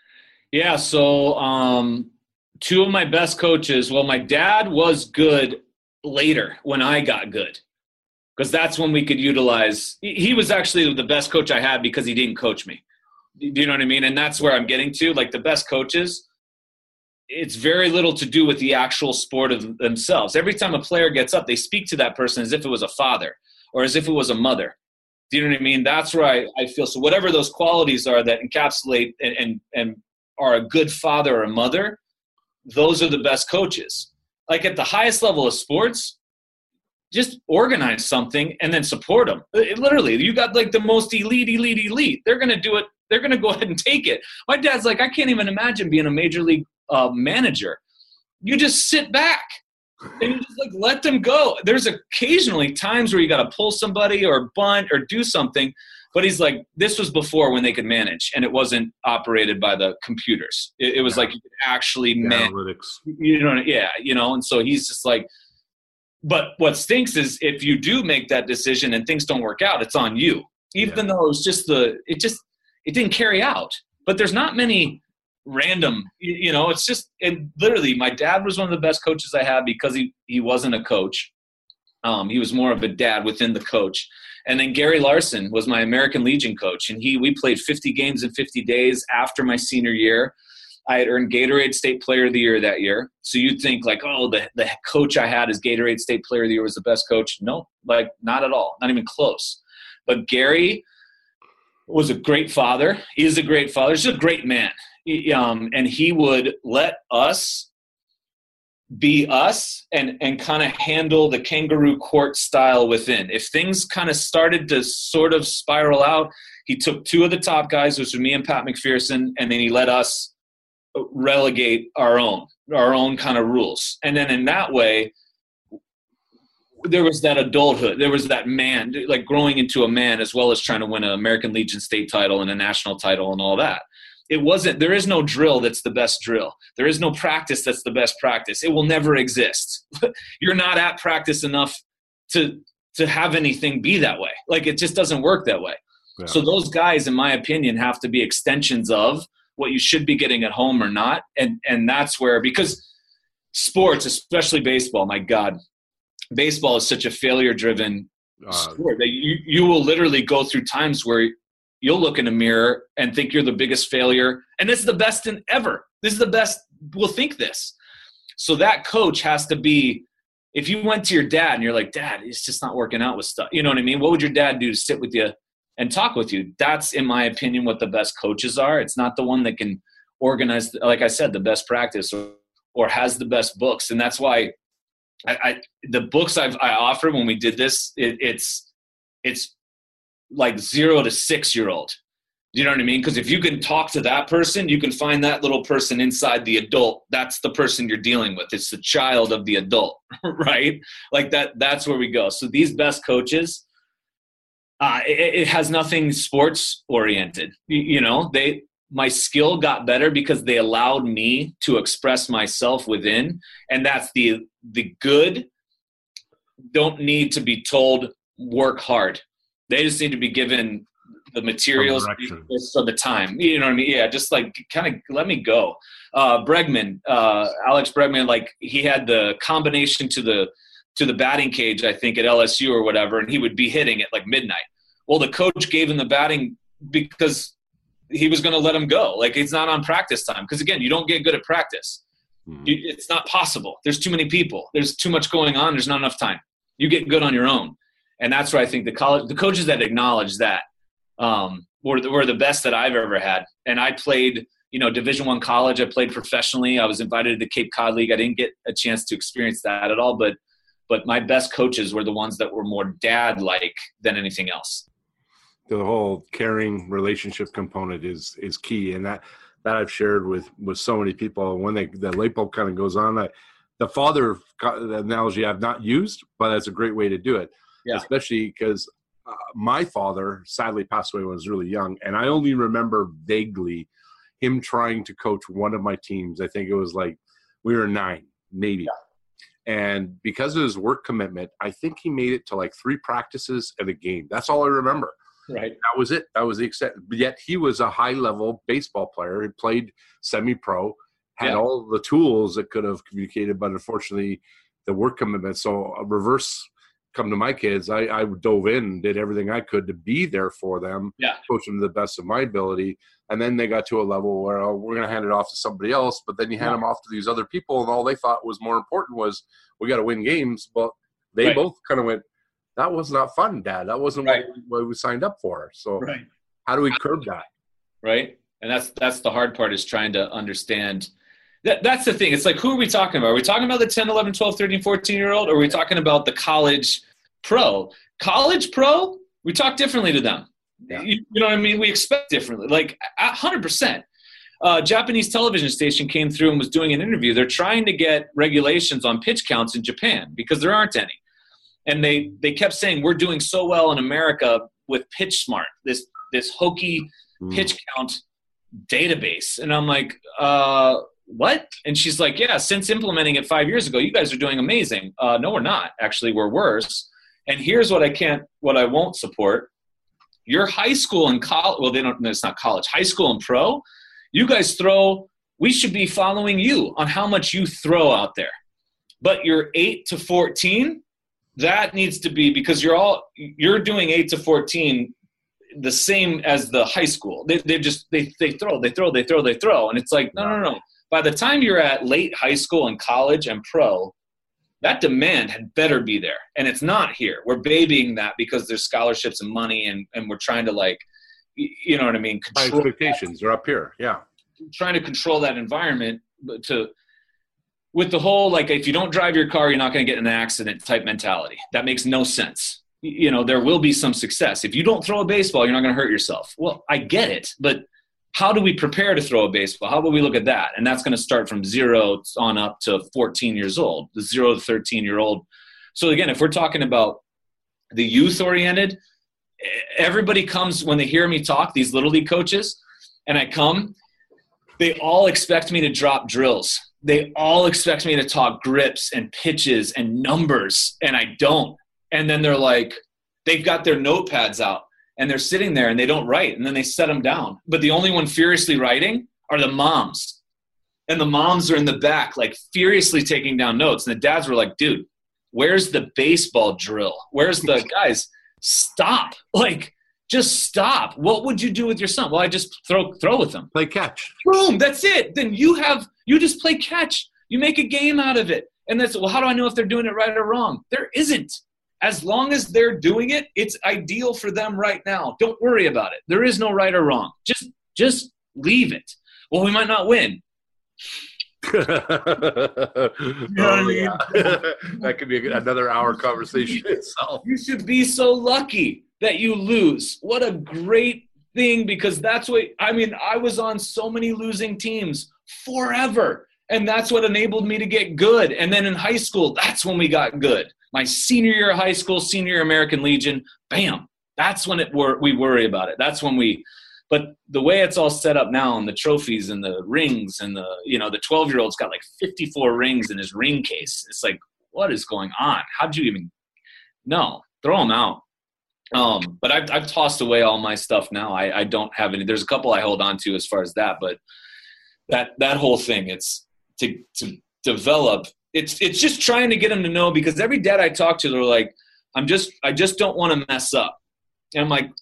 Yeah. So um, two of my best coaches. Well, my dad was good later when I got good, because that's when we could utilize. He was actually the best coach I had because he didn't coach me. Do you know what I mean? And that's where I'm getting to. Like the best coaches. It's very little to do with the actual sport of themselves. Every time a player gets up, they speak to that person as if it was a father or as if it was a mother. Do you know what I mean? That's where I, I feel. So whatever those qualities are that encapsulate and, and, and are a good father or a mother, those are the best coaches. Like at the highest level of sports, just organize something and then support them. It, literally, you got like the most elite, elite, elite. They're going to do it. They're going to go ahead and take it. My dad's like, I can't even imagine being a major league Uh, manager. You just sit back and you just like let them go. There's occasionally times where you got to pull somebody or bunt or do something, but he's like, this was before when they could manage and it wasn't operated by the computers. It, it was yeah. like you could actually manage. Analytics. You know, yeah, you know, and so he's just like, but what stinks is if you do make that decision and things don't work out, it's on you. Even yeah. though it was just the, it just, it didn't carry out. But there's not many random, you know, it's just, and literally my dad was one of the best coaches I had because he, he wasn't a coach. Um, he was more of a dad within the coach. And then Gary Larson was my American Legion coach. And he, we played fifty games in fifty days after my senior year. I had earned Gatorade State Player of the Year that year. So you'd think like, oh, the, the coach I had as Gatorade State Player of the Year was the best coach. No, like not at all, not even close. But Gary was a great father. He is a great father. He's a great man. He, um, and he would let us be us and, and kind of handle the kangaroo court style within. If things kind of started to sort of spiral out, he took two of the top guys, which were me and Pat McPherson, and then he let us relegate our own, our own kind of rules. And then in that way, there was that adulthood. There was that man, like growing into a man, as well as trying to win an American Legion state title and a national title and all that. It wasn't, there is no drill that's the best drill. There is no practice that's the best practice. It will never exist. You're not at practice enough to, to have anything be that way. Like, it just doesn't work that way. Yeah. So those guys, in my opinion, have to be extensions of what you should be getting at home or not. And, and that's where, because sports, especially baseball, my God, baseball is such a failure-driven uh, sport that you, you will literally go through times where you'll look in a mirror and think you're the biggest failure. And this is the best in ever. This is the best. We'll think this. So that coach has to be, if you went to your dad and you're like, Dad, it's just not working out with stuff. You know what I mean? What would your dad do to sit with you and talk with you? That's, in my opinion, what the best coaches are. It's not the one that can organize, like I said, the best practice or, or has the best books. And that's why I, I the books I've, I offered when we did this, it, it's, it's, like zero to six year old. You know what I mean? Because if you can talk to that person, you can find that little person inside the adult. That's the person you're dealing with. It's the child of the adult, right? Like that, that's where we go. So these best coaches, uh, it, it has nothing sports oriented. You, you know, they, my skill got better because they allowed me to express myself within. And that's the, the good don't need to be told work hard. They just need to be given the materials for the time. You know what I mean? Yeah, just like kind of let me go. Uh, Bregman, uh, Alex Bregman, like he had the combination to the to the batting cage, I think, at L S U or whatever, and he would be hitting at like midnight. Well, the coach gave him the batting because he was going to let him go. Like, it's not on practice time. Because, again, you don't get good at practice. Mm-hmm. You, it's not possible. There's too many people. There's too much going on. There's not enough time. You get good on your own. And that's where I think the college, the coaches that acknowledge that um, were, the, were the best that I've ever had. And I played, you know, Division I college. I played professionally. I was invited to the Cape Cod League. I didn't get a chance to experience that at all. But but my best coaches were the ones that were more dad-like than anything else. The whole caring relationship component is is key. And that, that I've shared with, with so many people. When they the light bulb kind of goes on, I, the father analogy I've not used, but that's a great way to do it. Yeah. Especially because uh, my father sadly passed away when I was really young, and I only remember vaguely him trying to coach one of my teams. I think it was like we were nine, maybe. Yeah. And because of his work commitment, I think he made it to like three practices and a game. That's all I remember. Right. That was it. That was the extent. Yet he was a high-level baseball player. He played semi-pro, had yeah. all the tools that could have communicated, but unfortunately the work commitment. So a reverse come to my kids, I, I dove in and did everything I could to be there for them, yeah. coach them to the best of my ability. And then they got to a level where oh, we're going to hand it off to somebody else, but then you hand yeah. them off to these other people, and all they thought was more important was we got to win games. But they right. both kind of went, that was not fun, Dad. That wasn't right. what, we, what we signed up for. So right. how do we curb that? Right. And that's that's the hard part, is trying to understand. That, that's the thing. It's like, who are we talking about? Are we talking about the ten, eleven, twelve, thirteen, fourteen-year-old, or are we talking about the college pro? College pro, we talk differently to them. Yeah. You, you know what I mean? We expect differently, like one hundred percent. Uh, Japanese television station came through and was doing an interview. They're trying to get regulations on pitch counts in Japan because there aren't any. And they, they kept saying, we're doing so well in America with PitchSmart, this this hokey mm. pitch count database. And I'm like, uh, what? And she's like, yeah, since implementing it five years ago, you guys are doing amazing. Uh, no, we're not. Actually, we're worse. And here's what I can't, what I won't support. Your high school and college, well, they don't, it's not college, high school and pro, you guys throw, we should be following you on how much you throw out there. But you're eight to fourteen, that needs to be, because you're all, you're doing eight to fourteen the same as the high school. They they just, they, they throw, they throw, they throw, they throw. And it's like, no, no, no. By the time you're at late high school and college and pro, that demand had better be there. And it's not here. We're babying that because there's scholarships and money, and, and we're trying to like, you know what I mean? My expectations are up here. Yeah. Trying to control that environment to, with the whole, like, if you don't drive your car, you're not going to get in an accident type mentality. That makes no sense. You know, there will be some success. If you don't throw a baseball, you're not going to hurt yourself. Well, I get it, but how do we prepare to throw a baseball? How about we look at that? And that's going to start from zero on up to fourteen years old, the zero to thirteen year old. So again, if we're talking about the youth oriented, everybody comes when they hear me talk, these little league coaches, and I come, they all expect me to drop drills. They all expect me to talk grips and pitches and numbers, and I don't. And then they're like, they've got their notepads out, and they're sitting there, and they don't write, and then they set them down. But the only one furiously writing are the moms. And the moms are in the back, like, furiously taking down notes. And the dads were like, dude, where's the baseball drill? Where's the – guys, stop. Like, just stop. What would you do with your son? Well, I just throw throw with him. Play catch. Boom, that's it. Then you have – you just play catch. You make a game out of it. And that's – well, how do I know if they're doing it right or wrong? There isn't. As long as they're doing it, it's ideal for them right now. Don't worry about it. There is no right or wrong. Just just leave it. Well, we might not win. You know what I mean? That could be another hour conversation itself. You should be so lucky that you lose. What a great thing, because that's what – I mean, I was on so many losing teams forever, and that's what enabled me to get good. And then in high school, that's when we got good. My senior year of high school, senior year American Legion, bam, that's when it wor- we worry about it. That's when we – but the way it's all set up now, and the trophies and the rings and the – you know, the twelve-year-old's got like fifty-four rings in his ring case. It's like, what is going on? How'd you even – no, throw them out. Um, but I've, I've tossed away all my stuff now. I, I don't have any – there's a couple I hold on to as far as that, but that that whole thing, it's to to develop – It's it's just trying to get them to know, because every dad I talk to, they're like, I'm just I just don't want to mess up. And I'm like,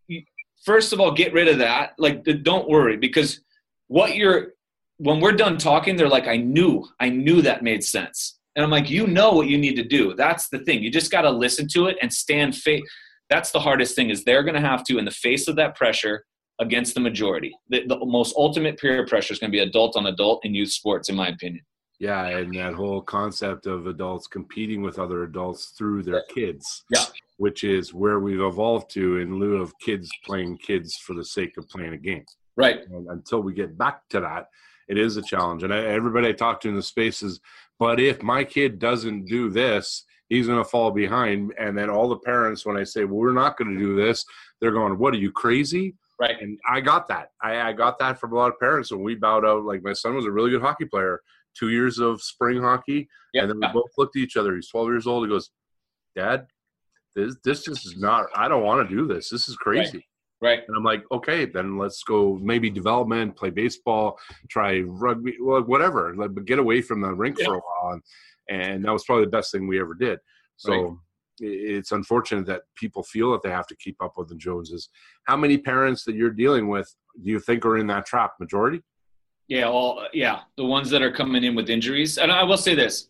first of all, get rid of that. Like, don't worry, because what you're when we're done talking, they're like, I knew, I knew that made sense. And I'm like, you know what you need to do. That's the thing. You just got to listen to it and stand faith. That's the hardest thing, is they're going to have to, in the face of that pressure against the majority. The, the most ultimate peer pressure is going to be adult on adult in youth sports, in my opinion. Yeah, and that whole concept of adults competing with other adults through their kids, yeah, which is where we've evolved to, in lieu of kids playing kids for the sake of playing a game. Right. And until we get back to that, it is a challenge. And I, everybody I talk to in the space is, but if my kid doesn't do this, he's going to fall behind. And then all the parents, when I say, well, we're not going to do this, they're going, what, are you crazy? Right. And I got that. I, I got that from a lot of parents when we bowed out. Like, my son was a really good hockey player. Two years of spring hockey, yep. And then we both looked at each other. He's twelve years old. He goes, Dad, this this just is not – I don't want to do this. This is crazy. Right. right. And I'm like, okay, then let's go maybe development, play baseball, try rugby, well, whatever. But get away from the rink yeah. for a while. And, and that was probably the best thing we ever did. So right. It's unfortunate that people feel that they have to keep up with the Joneses. How many parents that you're dealing with do you think are in that trap? Majority? Yeah, all yeah, the ones that are coming in with injuries. And I will say this.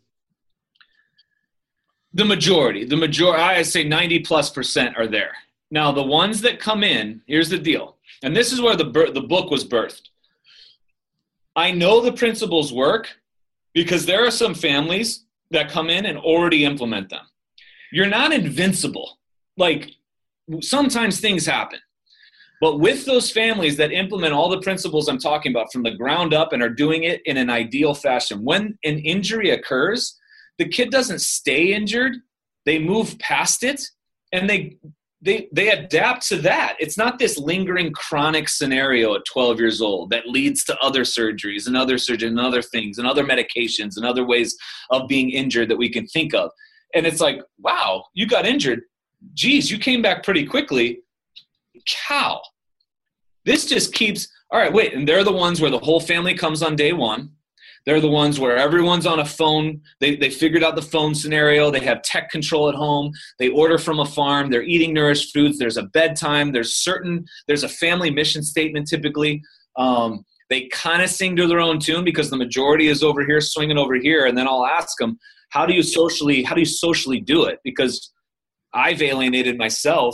The majority, the majority, I say ninety plus percent are there. Now, the ones that come in, here's the deal. And this is where the the book was birthed. I know the principles work because there are some families that come in and already implement them. You're not invincible. Like, sometimes things happen. But with those families that implement all the principles I'm talking about from the ground up and are doing it in an ideal fashion, when an injury occurs, the kid doesn't stay injured. They move past it, and they they they adapt to that. It's not this lingering chronic scenario at twelve years old that leads to other surgeries and other surgeries and other things and other medications and other ways of being injured that we can think of. And it's like, wow, you got injured. Geez, you came back pretty quickly. Cow. This just keeps – all right, wait, and they're the ones where the whole family comes on day one. They're the ones where everyone's on a phone. They they figured out the phone scenario. They have tech control at home. They order from a farm. They're eating nourished foods. There's a bedtime. There's certain – there's a family mission statement typically. Um, they kind of sing to their own tune because the majority is over here swinging over here, and then I'll ask them, how do you socially – how do you socially do it? Because I've alienated myself –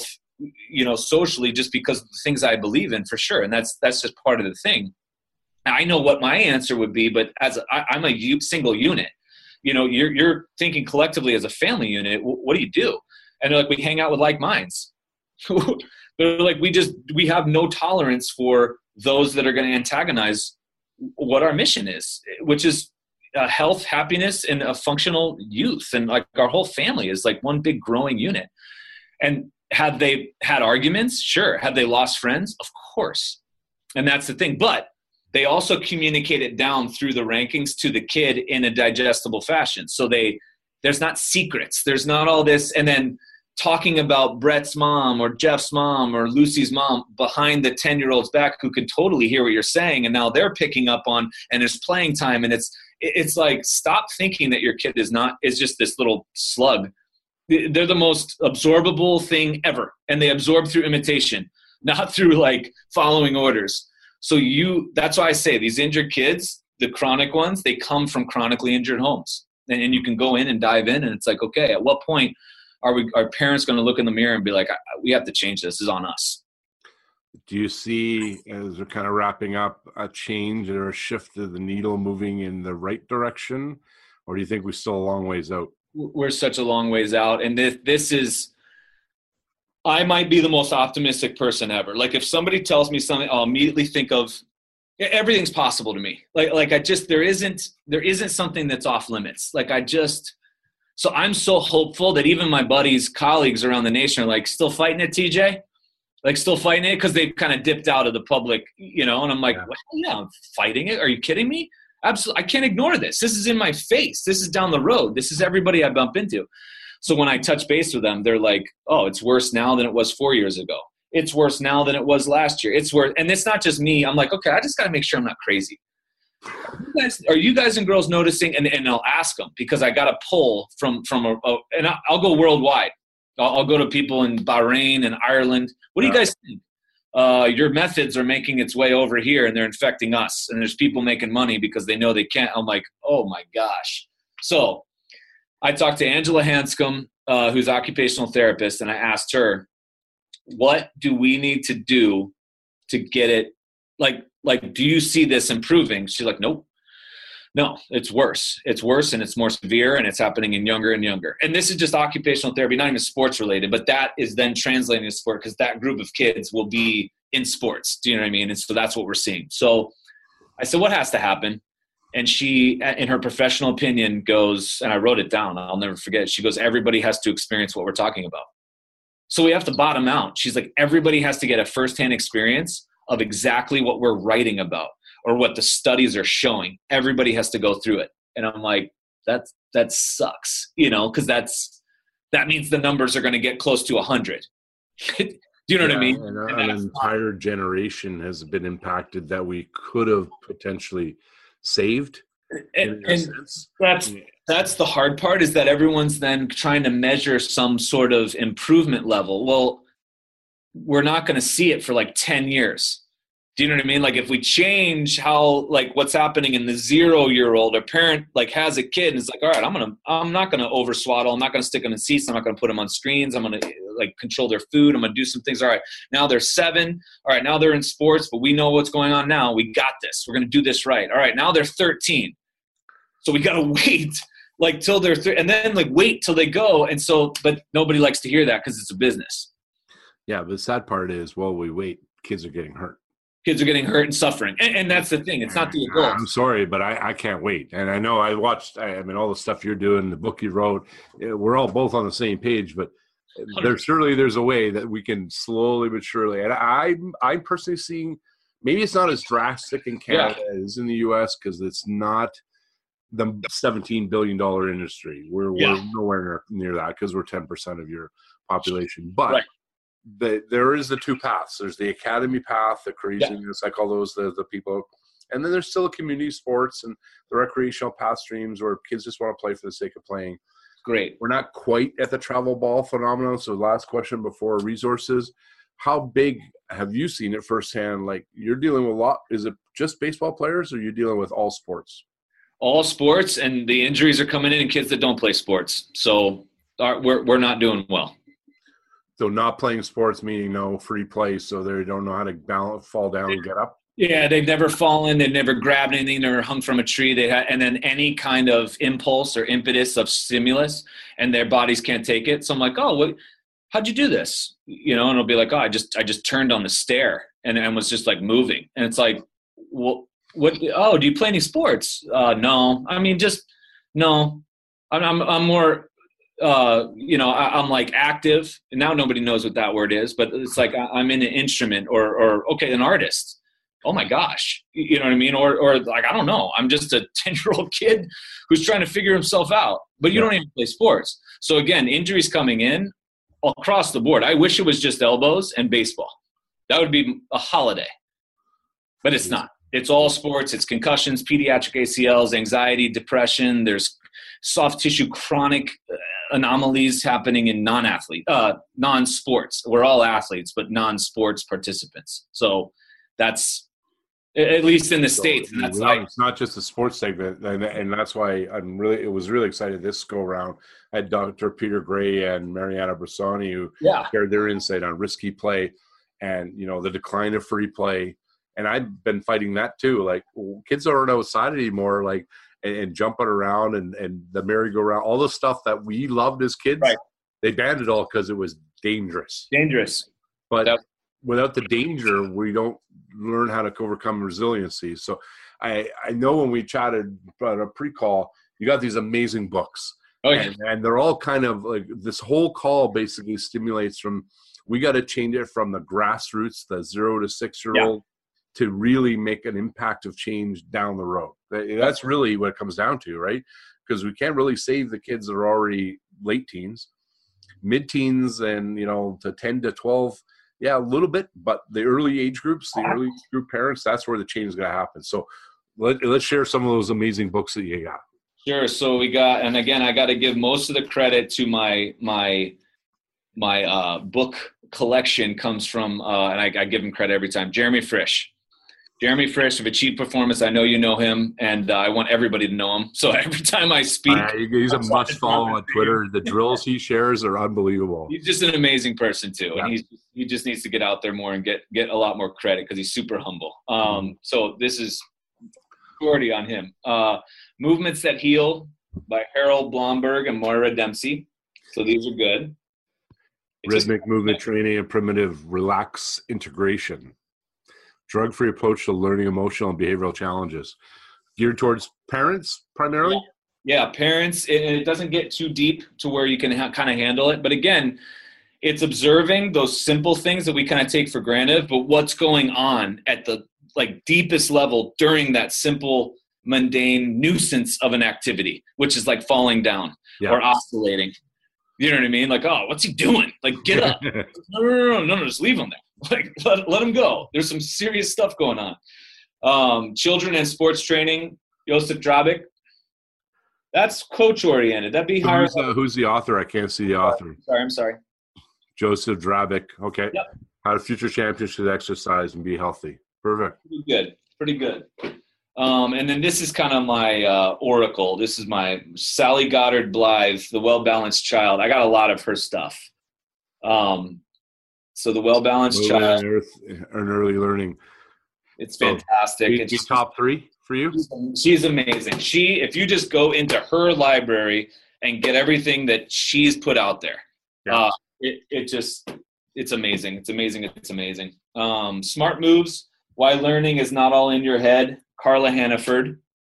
you know, socially, just because of the things I believe in, for sure. And that's that's just part of the thing. I know what my answer would be, but as a, I, I'm a u- single unit. You know, you're you're thinking collectively as a family unit. W- what do you do? And they're like, we hang out with like minds. They're like, we just we have no tolerance for those that are going to antagonize what our mission is, which is uh, health, happiness, and a functional youth. And like our whole family is like one big growing unit. And have they had arguments? Sure. Have they lost friends? Of course. And that's the thing. But they also communicate it down through the rankings to the kid in a digestible fashion. So they there's not secrets. There's not all this. And then talking about Brett's mom or Jeff's mom or Lucy's mom behind the ten-year-old's back who can totally hear what you're saying, and now they're picking up on, and there's playing time, and it's it's like, stop thinking that your kid is not is just this little slug. They're the most absorbable thing ever, and they absorb through imitation, not through like following orders. So you that's why I say these injured kids, the chronic ones, they come from chronically injured homes, and, and you can go in and dive in, and it's like, okay, at what point Are we, are parents going to look in the mirror and be like, we have to change this? This is on us. Do you see, as we're kind of wrapping up, a change or a shift of the needle moving in the right direction? Or do you think we're still a long ways out? We're such a long ways out. And this, this is, I might be the most optimistic person ever. Like if somebody tells me something, I'll immediately think of, everything's possible to me. Like, like I just, there isn't, there isn't something that's off limits. Like I just, So I'm so hopeful that even my buddies, colleagues around the nation are like, still fighting it, T J? Like still fighting it? Because they've kind of dipped out of the public, you know, and I'm like, yeah. Well, yeah, I'm fighting it. Are you kidding me? Absolutely. I can't ignore this. This is in my face. This is down the road. This is everybody I bump into. So when I touch base with them, they're like, oh, it's worse now than it was four years ago. It's worse now than it was last year. It's worse. And it's not just me. I'm like, okay, I just got to make sure I'm not crazy. Are you guys, are you guys and girls noticing? And, and I'll ask them because I got a poll from from a, a and I'll go worldwide. I'll, I'll go to people in Bahrain and Ireland. What do you guys think? Uh, your methods are making its way over here, and they're infecting us. And there's people making money because they know they can't. I'm like, oh my gosh. So I talked to Angela Hanscom, uh, who's an occupational therapist, and I asked her, what do we need to do to get it like? Like, do you see this improving? She's like, nope. No, it's worse. It's worse and it's more severe and it's happening in younger and younger. And this is just occupational therapy, not even sports related, but that is then translating to sport because that group of kids will be in sports. Do you know what I mean? And so that's what we're seeing. So I said, what has to happen? And she, in her professional opinion, goes, and I wrote it down, I'll never forget. She goes, everybody has to experience what we're talking about. So we have to bottom out. She's like, everybody has to get a firsthand experience of exactly what we're writing about or what the studies are showing. Everybody has to go through it. And I'm like, that's, that sucks, you know, cause that's, that means the numbers are going to get close to a hundred. Do you know yeah, what I mean? And, and an entire generation has been impacted that we could have potentially saved. And, and that's, that's the hard part is that everyone's then trying to measure some sort of improvement level. Well, we're not going to see it for like ten years. Do you know what I mean? Like if we change how, like what's happening in the zero year old, a parent like has a kid and it's like, all right, I'm going to, I'm not going to over swaddle. I'm not going to stick them in seats. I'm not going to put them on screens. I'm going to like control their food. I'm going to do some things. All right. Now they're seven. All right. Now they're in sports, but we know what's going on now. We got this. We're going to do this right. All right. Now they're thirteen. So we got to wait like till they're, th- and then like wait till they go. And so, but nobody likes to hear that because it's a business. Yeah, the sad part is, while we wait, kids are getting hurt. Kids are getting hurt and suffering. And, and that's the thing. It's not the adults. I'm sorry, but I, I can't wait. And I know I watched, I mean, all the stuff you're doing, the book you wrote, we're all both on the same page, but there's certainly there's a way that we can slowly but surely. And I, I'm personally seeing, maybe it's not as drastic in Canada yeah. as in the U S because it's not the seventeen billion dollars industry. We're, yeah. we're nowhere near that because we're ten percent of your population. But right. The, there is the two paths. There's the academy path, the craziness, yeah. I call those the, the people. And then there's still community sports and the recreational path streams where kids just want to play for the sake of playing. Great. We're not quite at the travel ball phenomenon. So last question before resources. How big have you seen it firsthand? Like you're dealing with a lot. Is it just baseball players or are you dealing with all sports? All sports, and the injuries are coming in in kids that don't play sports. So our, we're we're not doing well. So not playing sports meaning no free play, so they don't know how to balance, fall down and get up. Yeah, they've never fallen, they've never grabbed anything, or hung from a tree. They had, and then any kind of impulse or impetus of stimulus, and their bodies can't take it. So I'm like, oh, what? How'd you do this? You know, and it'll be like, oh, I just I just turned on the stair and and was just like moving, and it's like, well, what? Oh, do you play any sports? Uh, no, I mean, just no. I'm I'm, I'm more. Uh, you know, I, I'm like active, and now nobody knows what that word is, but it's like I, I'm in an instrument, or, or okay, an artist. Oh my gosh, you know what I mean? Or, or like, I don't know. I'm just a ten-year-old kid who's trying to figure himself out, but you yeah. don't even play sports. So again, injuries coming in across the board. I wish it was just elbows and baseball. That would be a holiday, but it's not. It's all sports. It's concussions, pediatric A C Ls, anxiety, depression. There's soft tissue chronic anomalies happening in non-athlete, uh, non-sports. We're all athletes, but non-sports participants. So that's at least in the so States. And that's like, it's not just a sports segment. And, and that's why I'm really, it was really excited this go around. I had Doctor Peter Gray and Mariana Bressani who yeah. shared their insight on risky play and, you know, the decline of free play. And I've been fighting that too. Like well, kids aren't outside anymore. Like, And, and jumping around and, and the merry-go-round, all the stuff that we loved as kids, right. they banned it all because it was dangerous. Dangerous. But yep. without the danger, we don't learn how to overcome resiliency. So I, I know when we chatted about a pre-call, you got these amazing books. Oh, yeah. and, and they're all kind of like this whole call basically stimulates from, we got to change it from the grassroots, the zero to six-year-old, yeah. to really make an impact of change down the road. That's really what it comes down to, right? Because we can't really save the kids that are already late teens, mid-teens, and, you know, to ten to twelve, yeah, a little bit. But the early age groups, the early group parents, that's where the change is going to happen. So let, let's share some of those amazing books that you got. Sure. So we got, and again, I got to give most of the credit to my my my uh, book collection comes from, uh, and I, I give him credit every time, Jeremy Frisch. Jeremy Frisch of Achieve Performance. I know you know him, and uh, I want everybody to know him. So every time I speak. Uh, he's a must follow on Twitter. The drills he shares are unbelievable. He's just an amazing person, too. Yeah. And he's, he just needs to get out there more and get, get a lot more credit because he's super humble. Um, mm-hmm. So this is authority on him. Uh, Movements That Heal by Harold Blomberg and Moira Dempsey. So these are good. It's Rhythmic just, movement training and primitive relax integration. Drug-free approach to learning emotional and behavioral challenges. Geared towards parents primarily? Yeah, yeah parents. It, it doesn't get too deep to where you can ha- kind of handle it. But again, it's observing those simple things that we kind of take for granted, but what's going on at the like deepest level during that simple, mundane nuisance of an activity, which is like falling down yeah. or oscillating. You know what I mean? Like, oh, what's he doing? Like, get up. no, no, no, no, no, no, just leave him there. Like, let, let him go. There's some serious stuff going on. Um, children and sports training, Josef Drabic. That's coach-oriented. That'd be higher. Who's, uh, who's the author? I can't see the author. Sorry, I'm sorry. Josef Drabic. Okay. Yep. How to future champions should exercise and be healthy. Perfect. Pretty good. Pretty good. Um, and then this is kind of my uh, oracle. This is my Sally Goddard Blythe, The Well-Balanced Child. I got a lot of her stuff. Um, so The Well-Balanced Child. Earth and early learning. It's fantastic. So, it's top three for you? She's amazing. She, if you just go into her library and get everything that she's put out there, yeah. uh, it, it just, it's amazing. It's amazing. It's amazing. Um, Smart Moves, Why Learning is Not All in Your Head, Carla Hannaford.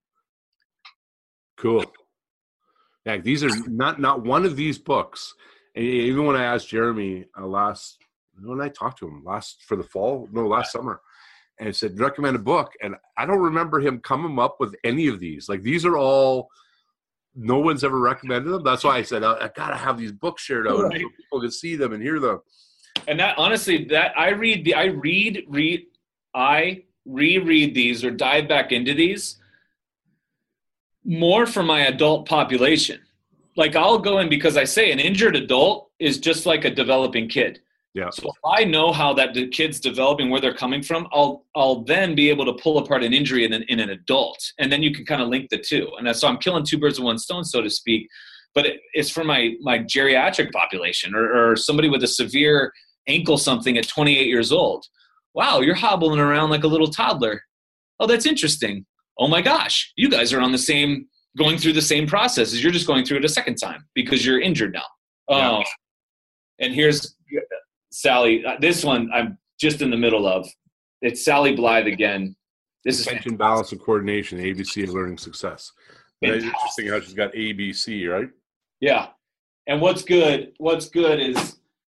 Cool. Yeah, these are not, not one of these books. And even when I asked Jeremy uh, last, when I talked to him last for the fall, no, last summer, and said, recommend a book. And I don't remember him coming up with any of these. Like, these are all, no one's ever recommended them. That's why I said, I, I got to have these books shared out right. so people can see them and hear them. And that, honestly, that I read, the I read, read, I reread these or dive back into these more for my adult population. Like, I'll go in because I say an injured adult is just like a developing kid. Yeah. So if I know how that the kid's developing, where they're coming from, I'll I'll then be able to pull apart an injury in an, in an adult, and then you can kind of link the two. And so I'm killing two birds with one stone, so to speak, but it, it's for my, my geriatric population or, or somebody with a severe ankle something at twenty-eight years old. Wow, you're hobbling around like a little toddler. Oh, that's interesting. Oh my gosh, you guys are on the same, going through the same processes. You're just going through it a second time because you're injured now. Oh, yeah. And here's Sally. This one I'm just in the middle of. It's Sally Blythe again. This is attention, balance, and coordination, A B C of learning success. But it's interesting how she's got A B C, right? Yeah. And what's good, what's good is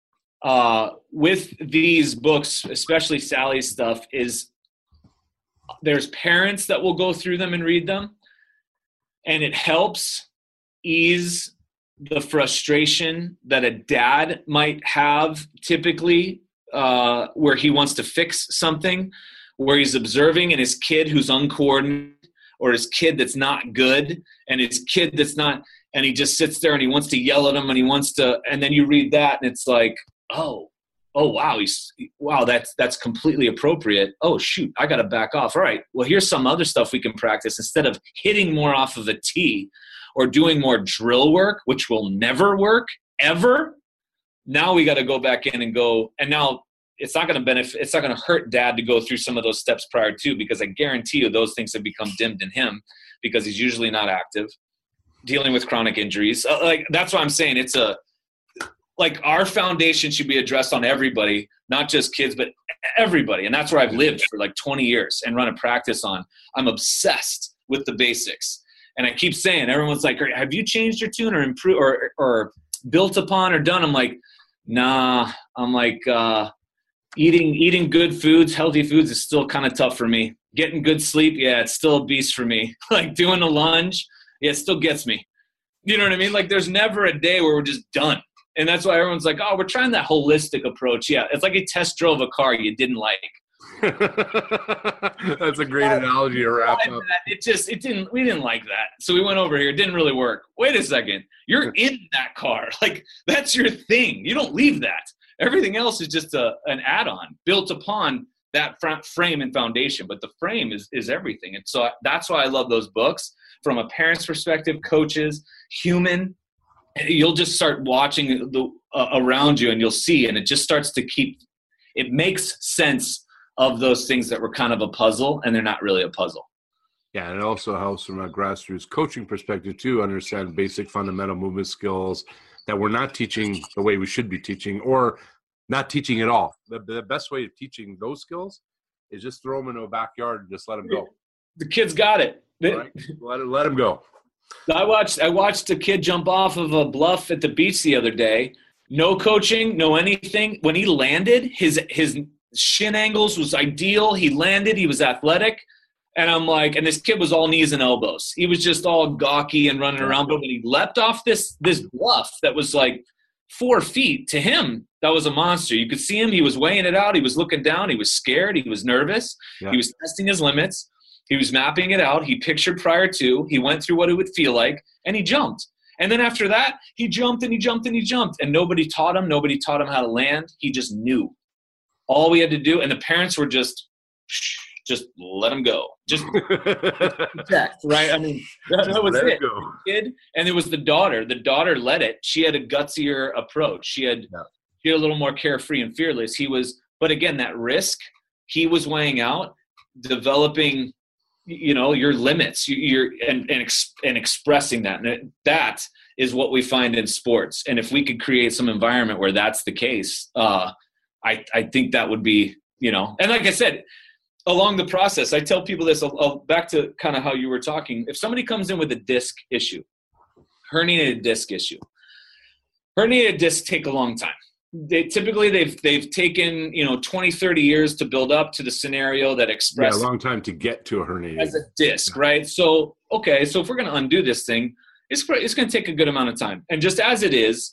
uh, with these books, especially Sally's stuff, is there's parents that will go through them and read them, and it helps ease the frustration that a dad might have typically uh, where he wants to fix something, where he's observing and his kid who's uncoordinated or his kid that's not good and his kid that's not, and he just sits there and he wants to yell at him and he wants to, and then you read that and it's like, oh, oh, wow, he's, wow, that's, that's completely appropriate. Oh, shoot, I got to back off. All right, well, here's some other stuff we can practice instead of hitting more off of a tee or doing more drill work, which will never work, ever. Now we got to go back in and go, and now it's not going to benefit, it's not going to hurt dad to go through some of those steps prior to, because I guarantee you those things have become dimmed in him because he's usually not active, dealing with chronic injuries. Uh, like, that's why I'm saying it's a, like our foundation should be addressed on everybody, not just kids, but everybody. And that's where I've lived for like twenty years and run a practice on. I'm obsessed with the basics. And I keep saying, everyone's like, have you changed your tune or improved or, or built upon or done? I'm like, nah, I'm like, uh, eating, eating good foods, healthy foods is still kind of tough for me. Getting good sleep. Yeah. It's still a beast for me. Like doing a lunge. Yeah. It still gets me. You know what I mean? Like there's never a day where we're just done. And that's why everyone's like, oh, we're trying that holistic approach. Yeah. It's like a test drove a car you didn't like. That's a great analogy to wrap up. It just, it didn't, we didn't like that. So we went over here. It didn't really work. Wait a second. You're in that car. Like that's your thing. You don't leave that. Everything else is just a, an add-on built upon that front frame and foundation. But the frame is, is everything. And so that's why I love those books from a parent's perspective, coaches, human. You'll just start watching the uh, around you and you'll see, and it just starts to keep, it makes sense of those things that were kind of a puzzle and they're not really a puzzle. Yeah. And it also helps from a grassroots coaching perspective too, understand basic fundamental movement skills that we're not teaching the way we should be teaching or not teaching at all. The, the best way of teaching those skills is just throw them into a backyard and just let them go. The kids got it. Right? Let it, let them go. I watched I watched a kid jump off of a bluff at the beach the other day. No coaching, no anything. When he landed, his his shin angles was ideal. He landed. He was athletic. And I'm like, and this kid was all knees and elbows. He was just all gawky and running around. But when he leapt off this this bluff that was like four feet, to him, that was a monster. You could see him. He was weighing it out. He was looking down. He was scared. He was nervous. Yeah. He was testing his limits. He was mapping it out. He pictured prior to. He went through what it would feel like, and he jumped. And then after that, he jumped and he jumped and he jumped. And nobody taught him. Nobody taught him how to land. He just knew. All we had to do, and the parents were just, just let him go. Just protect, right? I mean, that, that was let it. Go. Kid, and it was the daughter. The daughter led it. She had a gutsier approach. She had, yeah. she had a little more carefree and fearless. He was, but again, that risk, he was weighing out, developing – you know, your limits, you're and and, ex, and expressing that. And it, that is what we find in sports. And if we could create some environment where that's the case, uh, I, I think that would be, you know, and like I said, along the process, I tell people this, I'll, I'll, back to kind of how you were talking. If somebody comes in with a disc issue, herniated disc issue, herniated discs take a long time. They typically they've they've taken, you know, twenty, thirty years to build up to the scenario that expresses. Yeah, a long time to get to a herniated as a disc, yeah. Right? So okay, so if we're going to undo this thing, it's it's going to take a good amount of time. And just as it is,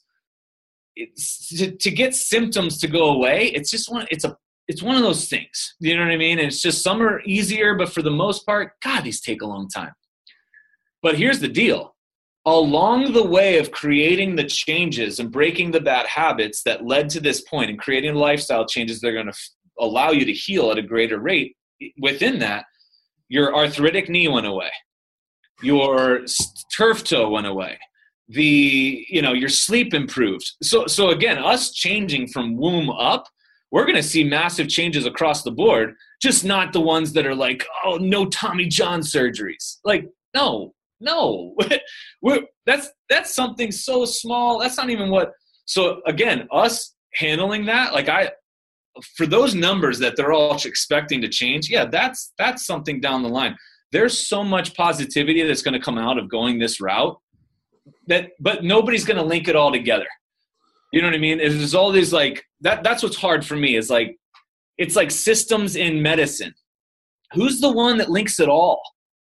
it's, to, to get symptoms to go away, it's just one. It's a it's one of those things. You know what I mean? And it's just some are easier, but for the most part, God, these take a long time. But here's the deal. Along the way of creating the changes and breaking the bad habits that led to this point and creating lifestyle changes that are going to f- allow you to heal at a greater rate, within that, your arthritic knee went away. Your turf toe went away. the, you know, your sleep improved. So, so again, us changing from womb up, we're going to see massive changes across the board, just not the ones that are like, oh, no Tommy John surgeries. Like, no, no, we're, that's, that's something so small. That's not even what, so again, us handling that, like I, for those numbers that they're all expecting to change, yeah, that's that's something down the line. There's so much positivity that's going to come out of going this route that, but nobody's going to link it all together. You know what I mean? There's all these like that. That's what's hard for me is like, it's like systems in medicine. Who's the one that links it all?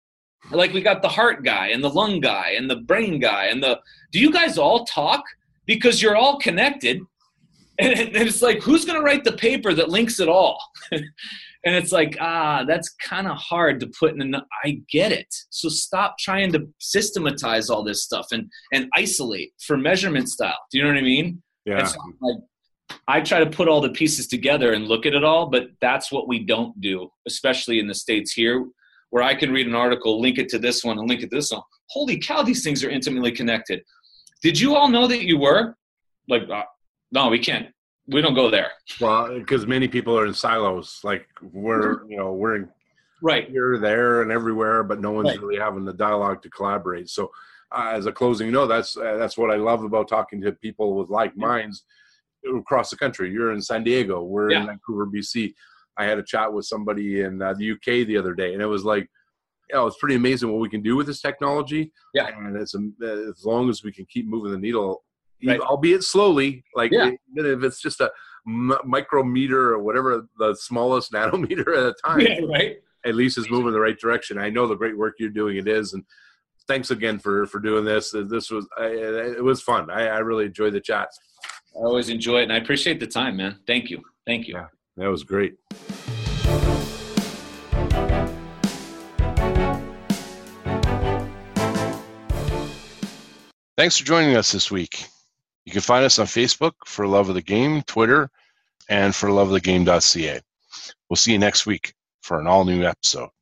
Like we got the heart guy and the lung guy and the brain guy and the. Do you guys all talk because you're all connected? And it's like, who's going to write the paper that links it all? And it's like, ah, that's kind of hard to put in. An, I get it. So stop trying to systematize all this stuff and, and isolate for measurement style. Do you know what I mean? Yeah. So like, I try to put all the pieces together and look at it all, but that's what we don't do, especially in the States here, where I can read an article, link it to this one and link it to this one. Holy cow, these things are intimately connected. Did you all know that you were? Like, uh, no, we can't. We don't go there. Well, because many people are in silos. Like we're, you know, we're in right here, there, and everywhere, but no one's right. really having the dialogue to collaborate. So, uh, as a closing note, that's uh, that's what I love about talking to people with like minds across the country. You're in San Diego. We're yeah. in Vancouver, B C. I had a chat with somebody in uh, the U K the other day, and it was like, you know, it's pretty amazing what we can do with this technology. Yeah, and it's um, as long as we can keep moving the needle. Right. Albeit slowly, like yeah. even if it's just a m- micrometer or whatever, the smallest nanometer at a time, yeah, right? At least it's moving in the right direction. I know the great work you're doing. It is, and thanks again for for doing this. This was I, it was fun. I, I really enjoyed the chat. I always enjoy it, and I appreciate the time, man. Thank you, thank you. Yeah, that was great. Thanks for joining us this week. You can find us on Facebook for Love of the Game, Twitter, and for love of the game dot c a. We'll see you next week for an all-new episode.